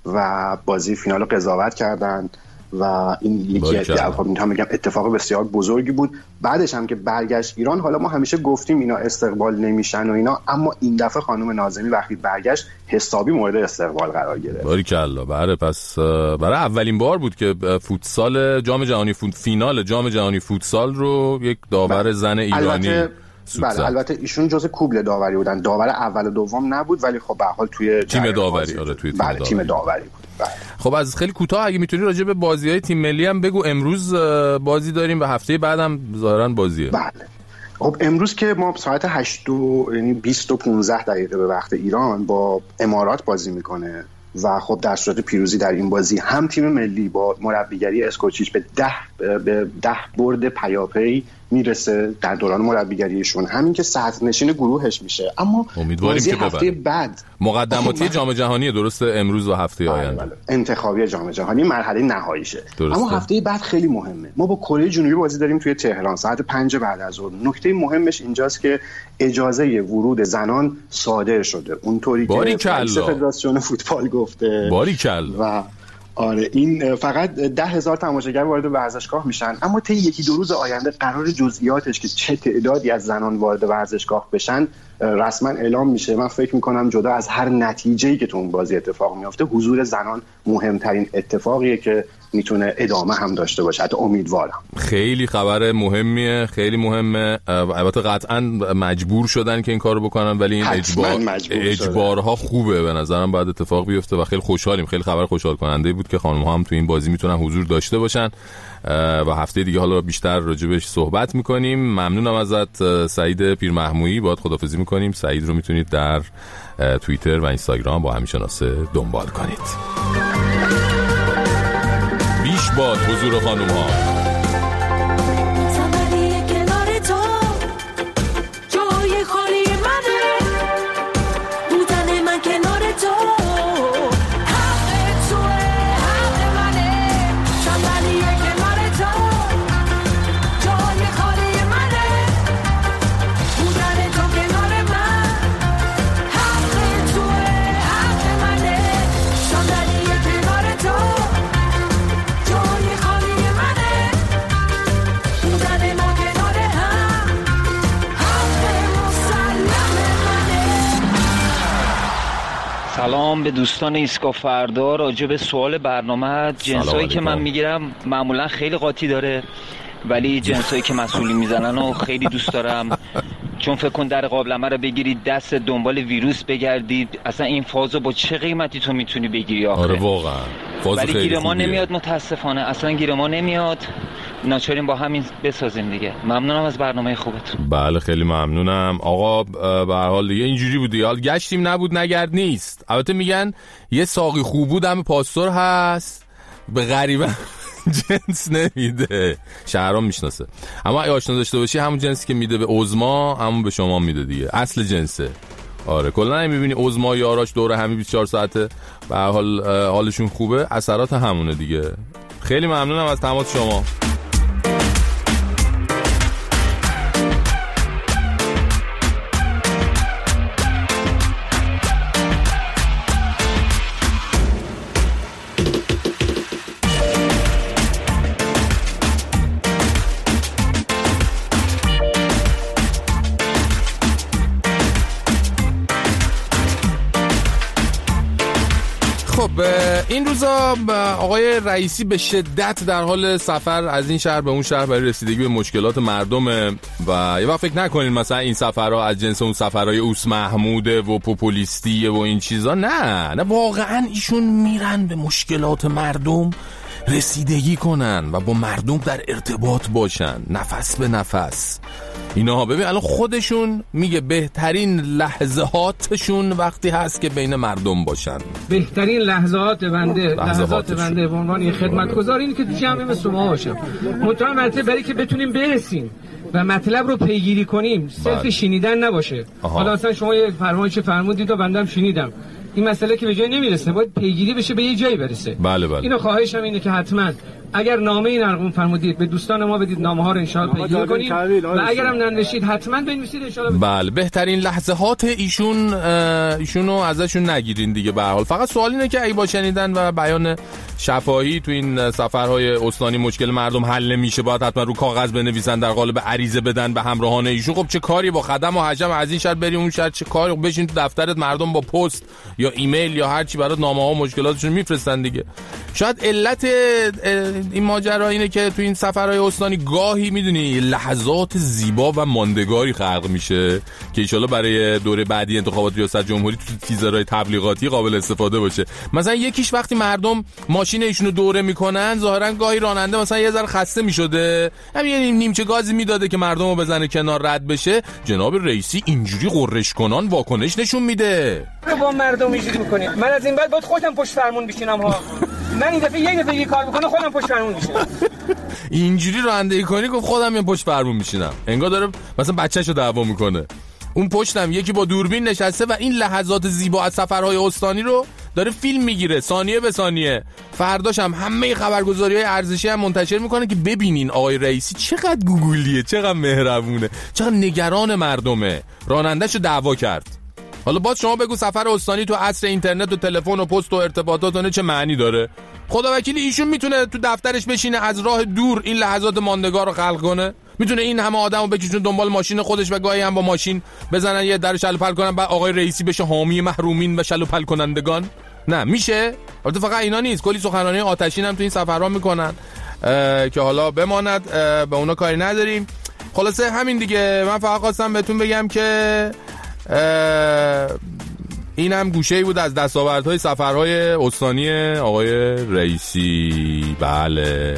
و بازی فینال رو قضاوت کردند و این یکی از میتونم بگم اتفاق بسیار بزرگی بود. بعدش هم که برگشت ایران، حالا ما همیشه گفتیم اینا استقبال نمیشن و اینا، اما این دفعه خانم ناظمی وقتی برگشت حسابی مورد استقبال قرار گرفت.
باریکلا. بله، پس برای اولین بار بود که فوتسال جام جهانی فوت فینال جام جهانی فوتسال رو یک داور زن ایرانی
البته بله البته ایشون جزء کوبل داوری بودن، داور اول و دوم نبود، ولی خب به هر حال توی
تیم داوری آره توی
تیم, بله، تیم داوری بود. بله.
خب از خیلی کوتاه اگه میتونی راجع به بازی‌های تیم ملی هم بگو. امروز بازی داریم و هفته بعدم ظاهرا بازیه.
بله. خب امروز که ما ساعت هشت یعنی بیست و پانزده دقیقه به وقت ایران با امارات بازی میکنه و خب در صورت پیروزی در این بازی هم تیم ملی با مربیگری اسکوچیچ به ده به ده برد پیاپی میرسه در دوران مربیگریشون، همین که صدرنشین گروهش میشه. اما
امیدواریم که
هفته بعد
مقدماتی جام جهانی درسته امروز و هفته آینده
بله. انتخابی جام جهانی مرحله نهاییشه. اما هفته بعد خیلی مهمه. ما با کره جنوبی بازی داریم توی تهران ساعت پنج بعد از ظهر. نکته مهمش اینجاست که اجازه ورود زنان صادر شده اونطوری که رئیس فدراسیون فوتبال گفته.
باریکلا.
و آره این فقط ده هزار تماشاگر وارد ورزشگاه میشن، اما طی یکی دو روز آینده قرار جزئیاتش که چه تعدادی از زنان وارد ورزشگاه بشن رسما اعلام میشه. من فکر میکنم جدا از هر نتیجه‌ای که تو اون بازی اتفاق میفته، حضور زنان مهمترین اتفاقیه که میتونه ادامه هم داشته باشه. حتی امیدوارم.
خیلی خبر مهمیه، خیلی مهمه. البته قطعا مجبور شدن که این کارو بکنن، ولی این اجبار اجبارها خوبه به نظرم، باید اتفاق بیفته و خیلی خوشحالیم. خیلی خبر خوشحال کننده بود که خانم‌ها هم تو این بازی میتونن حضور داشته باشن و هفته دیگه حالا بیشتر راجبش صحبت میکنیم. ممنونم ازت سعید پیرمحمودی، باهات خداحافظی میکنیم. سعید رو میتونید در توییتر و اینستاگرام با همین شناسه دنبال کنید. بیش باد حضور خانوم ها.
سلام به دوستان ایسکا فردا. راجع به سوال برنامه، جنسایی که من میگیرم معمولا خیلی قاطی داره، ولی جنسایی که مسئولی میزنن و خیلی دوست دارم، چون فکر کن در قابلمه رو بگیرید دست دنبال ویروس بگردید، اصلا این فازو با چه قیمتی تو میتونی بگیری آخه.
آره واقعا فاز
ولی
خیلی
گیر ما
خوبیه.
نمیاد متاسفانه، اصلا گیر ما نمیاد. ناچاریم با همین بسازیم دیگه. ممنونم از برنامه خوبتون.
بله خیلی ممنونم آقا. به هر حال دیگه اینجوری بود دیگه، حال گشتیم نبود نگرد نیست. البته میگن یه ساقی خوب بود هم پاستور هست، به غریبه جنس نمیده، شهرام میشناسه. اما اگه آشنا داشته باشی همون جنسی که میده به عظما همون به شما میده دیگه، اصل جنسه. آره کلا میبینی عظما یاراش دوره همین بیست و چهار ساعته به هر حال حالشون خوبه، اثرات همونه دیگه. خیلی ممنونم از تماس شما. این روزا آقای رئیسی به شدت در حال سفر از این شهر به اون شهر برای رسیدگی به مشکلات مردم و یه وقت فکر نکنین مثلا این سفرها از جنس اون سفرهای اوس محموده و پوپولیستیه و این چیزا. نه نه واقعا ایشون میرن به مشکلات مردم رسیدگی کنن و با مردم در ارتباط باشن نفس به نفس. اینا ببین الان خودشون میگه بهترین لحظاتشون وقتی هست که بین مردم باشن.
بهترین لحظات بنده لحظات بنده به عنوان یه خدمتگزار اینه که جمع مثل ما باشم. مطمئن برای که بتونیم برسیم و مطلب رو پیگیری کنیم صرف شنیدن نباشه. حالا مثلا شما یه فرمایش فرمودید و بنده هم شنیدم، این مسئله که به جای نمیرسه، باید پیگیری بشه به یه جایی برسه.
بله بله.
اینو خواهشم اینه که حتما اگر نامه این ارقام فرمودید به دوستان ما بدید، نامه ها رو ان شاءالله پیگیری کنیم و اگرم ننوشید حتما بنویسید ان شاءالله.
بله بهترین لحظات ایشون ایشونو ازشون نگیرین دیگه. به هر حال فقط سوال اینه که اگه با شنیدن و بیان شفاهی تو این سفرهای استانی مشکل مردم حل نمیشه، باید حتما رو کاغذ بنویسن در قالب عریضه بدن به همراهان ایشون. خب چه کاری با خدم و حجم از این شهر بری اون شهر، چه کاری بشین تو دفترت مردم با پست یا ایمیل یا هر چی برات نامه ها و مشکلاتشون میفرستن دیگه. شاید علت این ماجرا اینه که تو این سفرهای استانی گاهی میدونی لحظات زیبا و ماندگاری خلق میشه که ان شاءالله برای دوره بعدی انتخابات ریاست جمهوری تو تیزرهای تبلیغاتی قابل استفاده باشه. مثلا یکیش وقتی مردم ماشین ایشونو دوره میکنن ظاهرا گاهی راننده مثلا یه ذره خسته میشده، همین یه نیمچه گازی میداده که مردمو بزنه کنار رد بشه، جناب رئیسی اینجوری قررش کنان واکنش نشون میده.
با مردم اینجوری میکنید، من از این بعد باید خودم پشت فرمون بشینم ها. من این دفعه یه دفعه یه کار بکنم خودم پشت فرمون میشینم.
اینجوری رانندگی کنی گفت خودم یه پشت فرمون میشینم، انگار داره مثلا بچه‌شو دعوا میکنه. اون پشتم یکی با دوربین نشسته و این لحظات زیبا از سفرهای استانی رو داره فیلم میگیره ثانیه به ثانیه. فرداش هم همه خبرگزاری‌های ارزشی هم منتشر میکنه که ببینین آقای رئیسی چقدر گوگلیه، چقدر مهربونه، چقدر نگران مردمه. راننده‌شو دعوا کرد. حالا باز شما بگو سفر استانی تو عصر اینترنت و تلفن و پست و ارتباطات چه معنی داره؟ خدا وکیلی ایشون میتونه تو دفترش بشینه از راه دور این لحظات ماندگار رو خلق کنه؟ میتونه این همه آدمو بکشون دنبال ماشین خودش و گاهی هم با ماشین بزنن یه در شلو پل کنن بعد آقای رئیسی بشه حامی محرومین و شلو پل کنندگان؟ نه میشه. البته فقط اینا نیست، کلی سخنرانی آتشین هم تو این سفرها میکنن که حالا بماند، به اونا کاری نداریم. خلاصه همین دیگه. من فقط خواستم بهتون بگم که این هم گوشه‌ای بود از دستاوردهای سفرهای استانی آقای رئیسی. بله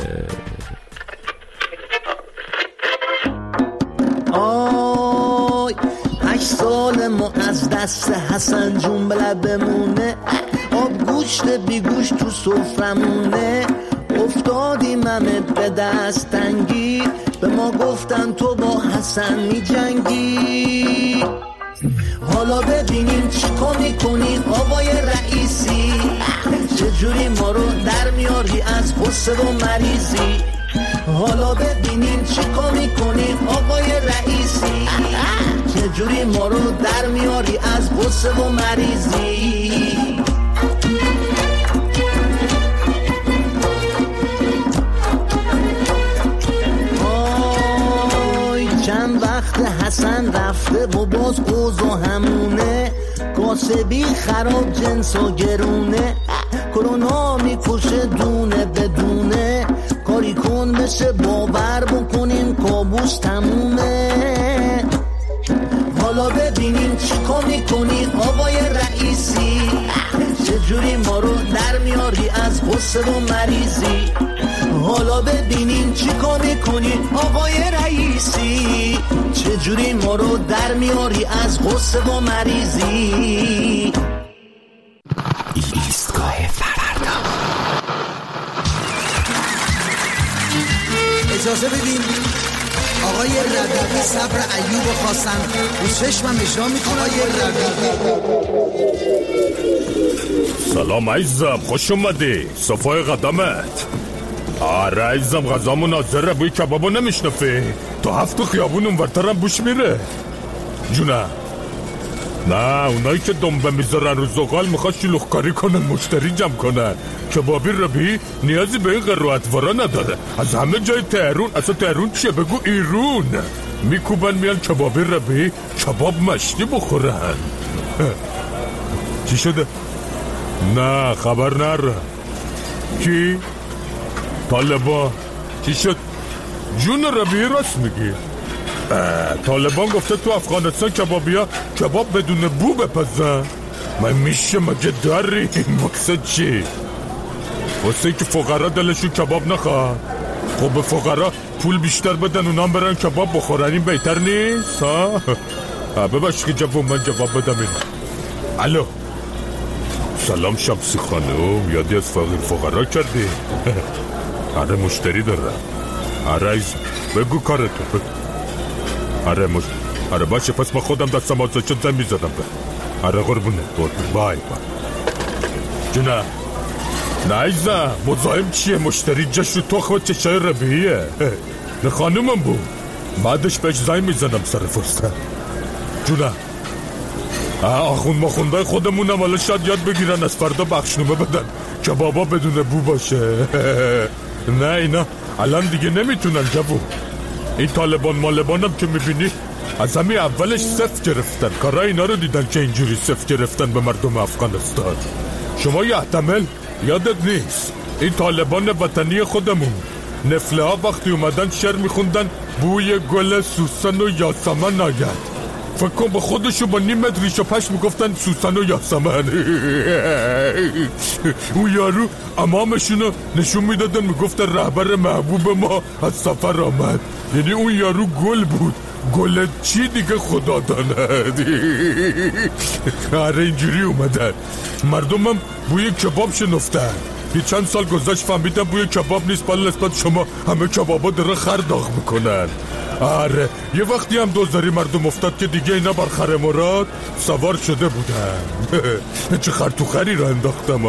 آی هشت سال ما از دست حسن جون بلد بمونه، آب گوشت بی گوشت تو سفرمونه، افتادیم همه به دست تنگی، به ما گفتن تو با حسن می جنگی. حالا ببینیم چیکار میکنی آقای رئیسی، چجوری ما رو در میاری از غصه و مریضی. حالا ببینیم چیکار میکنی آقای رئیسی، چجوری ما رو در میاری از غصه و مریضی. چند وقت حسن رفته و باز اوضاع همونه، کاسبی خراب جنس و گرونه، کرونا میکشه دونه بدونه، کاری کن بشه باور بکنیم کابوس تمومه. حالا ببینیم چیکار میکنی آقای رئیسی، چجوری ما رو در میاری از غصه و مریضی. حالا ببینیم چیکار میکنی آقای رئیسی، چجوری ما رو در میاری از غصه و مریضی.
ایستگاه فردا.
اجازه بدین آقای ربیعی صبر ایوب خواستن رو چشمم اجرا میکنه. آقای ربیعی
سلام عزیزم، خوش اومدی. صفای قدمت. آره عزیزم، غذامون حاضره، بوی کبابو نمیشنفی؟ تو هفت خیابون اونورترم بوش میره. جونه نه، اونایی که دنبه میذارن رو زغال میخواد شلوغکاری کنن، مشتری جمع کنن. کبابی ربی نیازی به این قروتوارا نداره. از همه جای تهرون، اصلا تهرون چیه؟ بگو ایرون. میکوبن میان کبابی ربی کباب مشتی بخورن. چی شده؟ نه خبر نره. کی؟ طالبان. چی شد؟ جون ربیعی راست میگی. طالبان گفته تو افغانستان کبابیا کباب بدون بو بپزن. من میشه مگه داری؟ واسه چی؟ واسه که فقرا دلشون کباب نخواد. خب به فقرا پول بیشتر بدن اونام برن کباب بخورن، این بهتر نیست؟ ها؟ بباش که جواب من جواب بدم این. الو سلام شمسی خانم، یادی از فقیر فقرا کردی؟ آره مشتری دارم. آره ایز بگو کارتو بگو. آره مش... آره باشه پس ما خودم دستم آزاد شد زن میزدم به. آره قربونه قربونه بای بای. جونه نه ایزم مزایم چیه؟ مشتری جش رو تخم چشای ربیعیه. نه خانومم بود بعدش بهش زنگ میزنم سر فرصت. جونه آخون ما خونده خودمونم حالا شاید یاد بگیرن از فردا بخشنامه بدن کبابا بدون بو باشه. نه اینا الان دیگه نمیتونن جوون. این طالبان مالبانم که میبینی از همین اولش صفر گرفتن. کارای اینا رو دیدن که اینجوری صفر گرفتن به مردم افغانستان. شما یحتمل یادت نیست این طالبان وطنی خودمون نفله ها وقتی اومدن شعر میخوندن بوی گل سوسن و یاسمن آید. فکر کن به خودشو با نیم متر ریش و پش میگفتن سوسن و یاسمن. اون یارو امامشونو نشون میدادن میگفتن رهبر محبوب ما از سفر آمد. یعنی اون یارو گل بود. گل چی دیگه خدا داند. آره اینجوری اومدن. مردمم بوی کباب شنفتن. یه چند سال گذشت فهمیدم بوی کباب نیست، بل نسبت شما همه کبابا داره خر داغ میکنن. آره یه وقتی هم دوزاری مردم افتاد که دیگه اینا بر خر مراد سوار شده بودن. چه خر تو خری رو انداختم.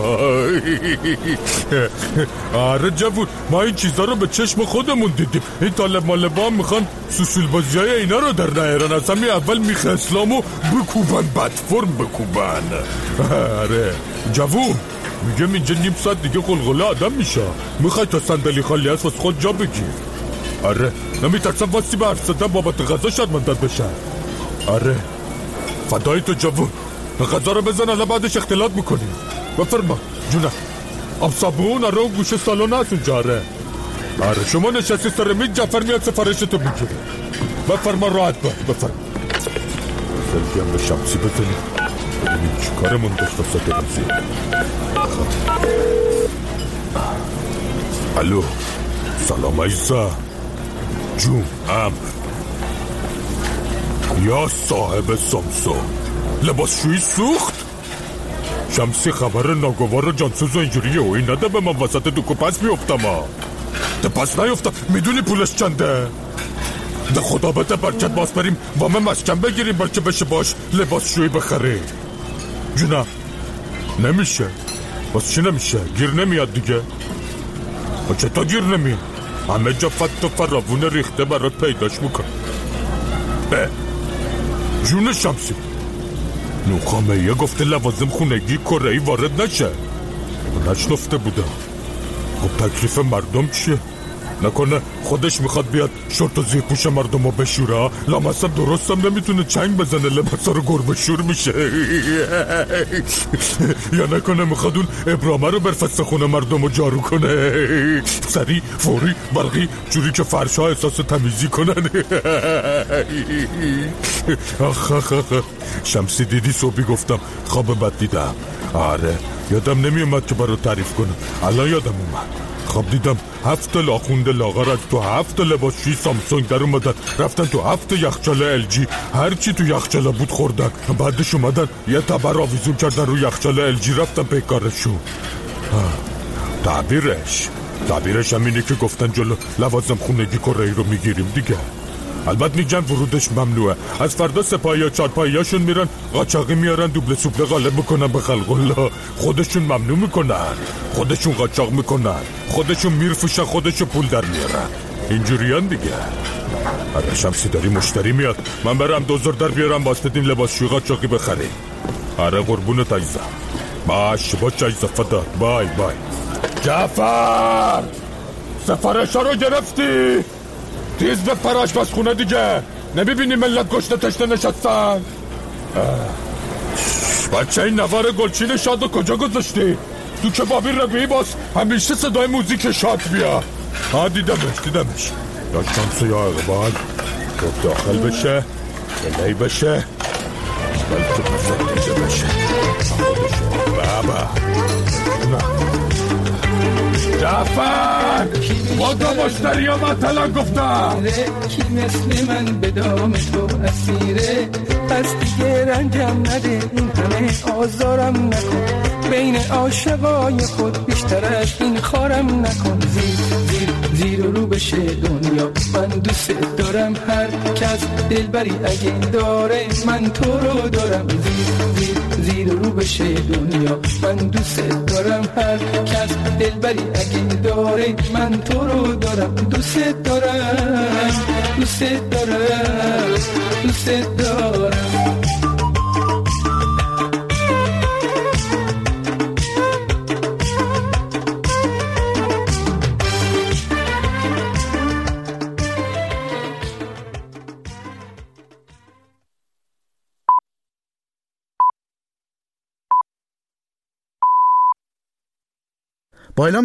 آره جوون ما این چیزا رو به چشم خودمون دیدیم. این طالب مالبا هم میخوان سوسول بازی های اینا رو در نیران. از همین اول میخ اسلامو بکوبن، بد فرم بکوبن. آره جوون میگم اینجا نیم ساعت دیگه قلقله آدم میشه. میخوای تا صندلی خالی هست واسه خود جا بگیر. آره نمیترسم واسه به حرف زدن بابت غذا شرمندت بشن. آره فدای تو جوون. غذا رو بزن الان بعدش اختلاط میکنیم. بفرما جونم. آب صابون آره اون گوشه سالن هست اونجا. آره آره شما نشستی سر میز جعفر میاد سفارشتو میگیره. بفرما راحت باش. بفرما سلفی هم به شمسی بزنیم ببینیم چی کارمون داشت وسط بازی. الو سلام عیزا جون امر. یا صاحب سامسون لباسشویی سوخت؟ شمسی خبر ناگوار جانسوز و اینجوریه و این نده به من وسط دوکو پس میافتم. ها ده پس نیافتم. میدونی پولش چنده؟ ده خدا بده برکت باز بریم وامه مسکن بگیریم برکه بشه باش لباسشویی بخریم. جونم نمیشه. بس چی نمیشه؟ گیر نمیاد دیگه. و چطور گیر نمیاد؟ همه جا فت و فراوون ریخته برات پیداش میکن. اه جون شمسی نوخامه یه گفته لوازم خونگی کره‌ای وارد نشه. نشنفته بودم. خب تکلیف مردم چیه؟ نکنه خودش میخواد بیاد شورت و زیر پوش مردم رو بشوره؟ لامصب درستم نمیتونه چنگ بزنه لباسا رو گربه شور میشه. یا نکنه میخواد اون ابرامه رو برفسته خونه مردم رو جارو کنه سریع فوری برقی جوری که فرشا احساس تمیزی کنن. آخ آخ آخ شمسی دیدی صبحی گفتم خواب بد دیدم. آره یادم نمیومد که برای تعریف کنم. الان یادم اومد. خواب دیدم هفت لاخوند لاغر از تو هفت لباسشویی سامسونگ در اومدن رفتن تو هفت یخچال ال جی. هرچی تو یخچالا بود خوردن. بعدش اومدن یه تبر آویزون کردن رو یخچال ال جی رفتن به کارشون. تعبیرش تعبیرش هم اینه که گفتن جلو لوازم خونگی کره‌ای رو میگیریم دیگه. البته میگن ورودش ممنوعه. از فردا سپاهی ها چارپایی هاشون میرن قاچاقی میارن دوبله سوبله غالب میکنن به خلق الله. خودشون ممنوع میکنن، خودشون قاچاق میکنن، خودشون میرفوشن، خودشون پول در میارن. اینجوریان دیگه. آره شمسی داری مشتری میاد. من برم دوزار در بیارم واسطین لباسشویی قاچاقی بخری. آره قربونت عزیزم. باش باش عزیزم فدا. بای بای. جعفر سفارش ها رو گرفتی؟ تیز به پراش بس خونه دیگه. نمیبینی ملت گشته تشته نشستن؟ بچه این نوار گلچین شاد رو کجا گذاشتی؟ تو کبابی ربیعی باز همیشه صدای موزیک شاد بیا. ها دیدمش دیدمش یا شانس یا اقبال رو داخل بشه بلی بشه بلکه بزرگ دیده بشه بابا جعفر با دو مشتری ها مطلا گفتم
کی مثل من به دام تو اسیره پس دیگه رنجم نده این همه آزارم نکن بین عاشقای خود بیشتر از این خارم نکن زیر زیر زیر رو بشه دنیا من دوست دارم هر کس دلبری اگه داره من تو رو دارم زیر زیر زیر رو بشه دنیا من دوست دارم هر کس دلبری اگه داره من تو رو دارم دوست دارم دوست دارم دوست دارم
با اعلام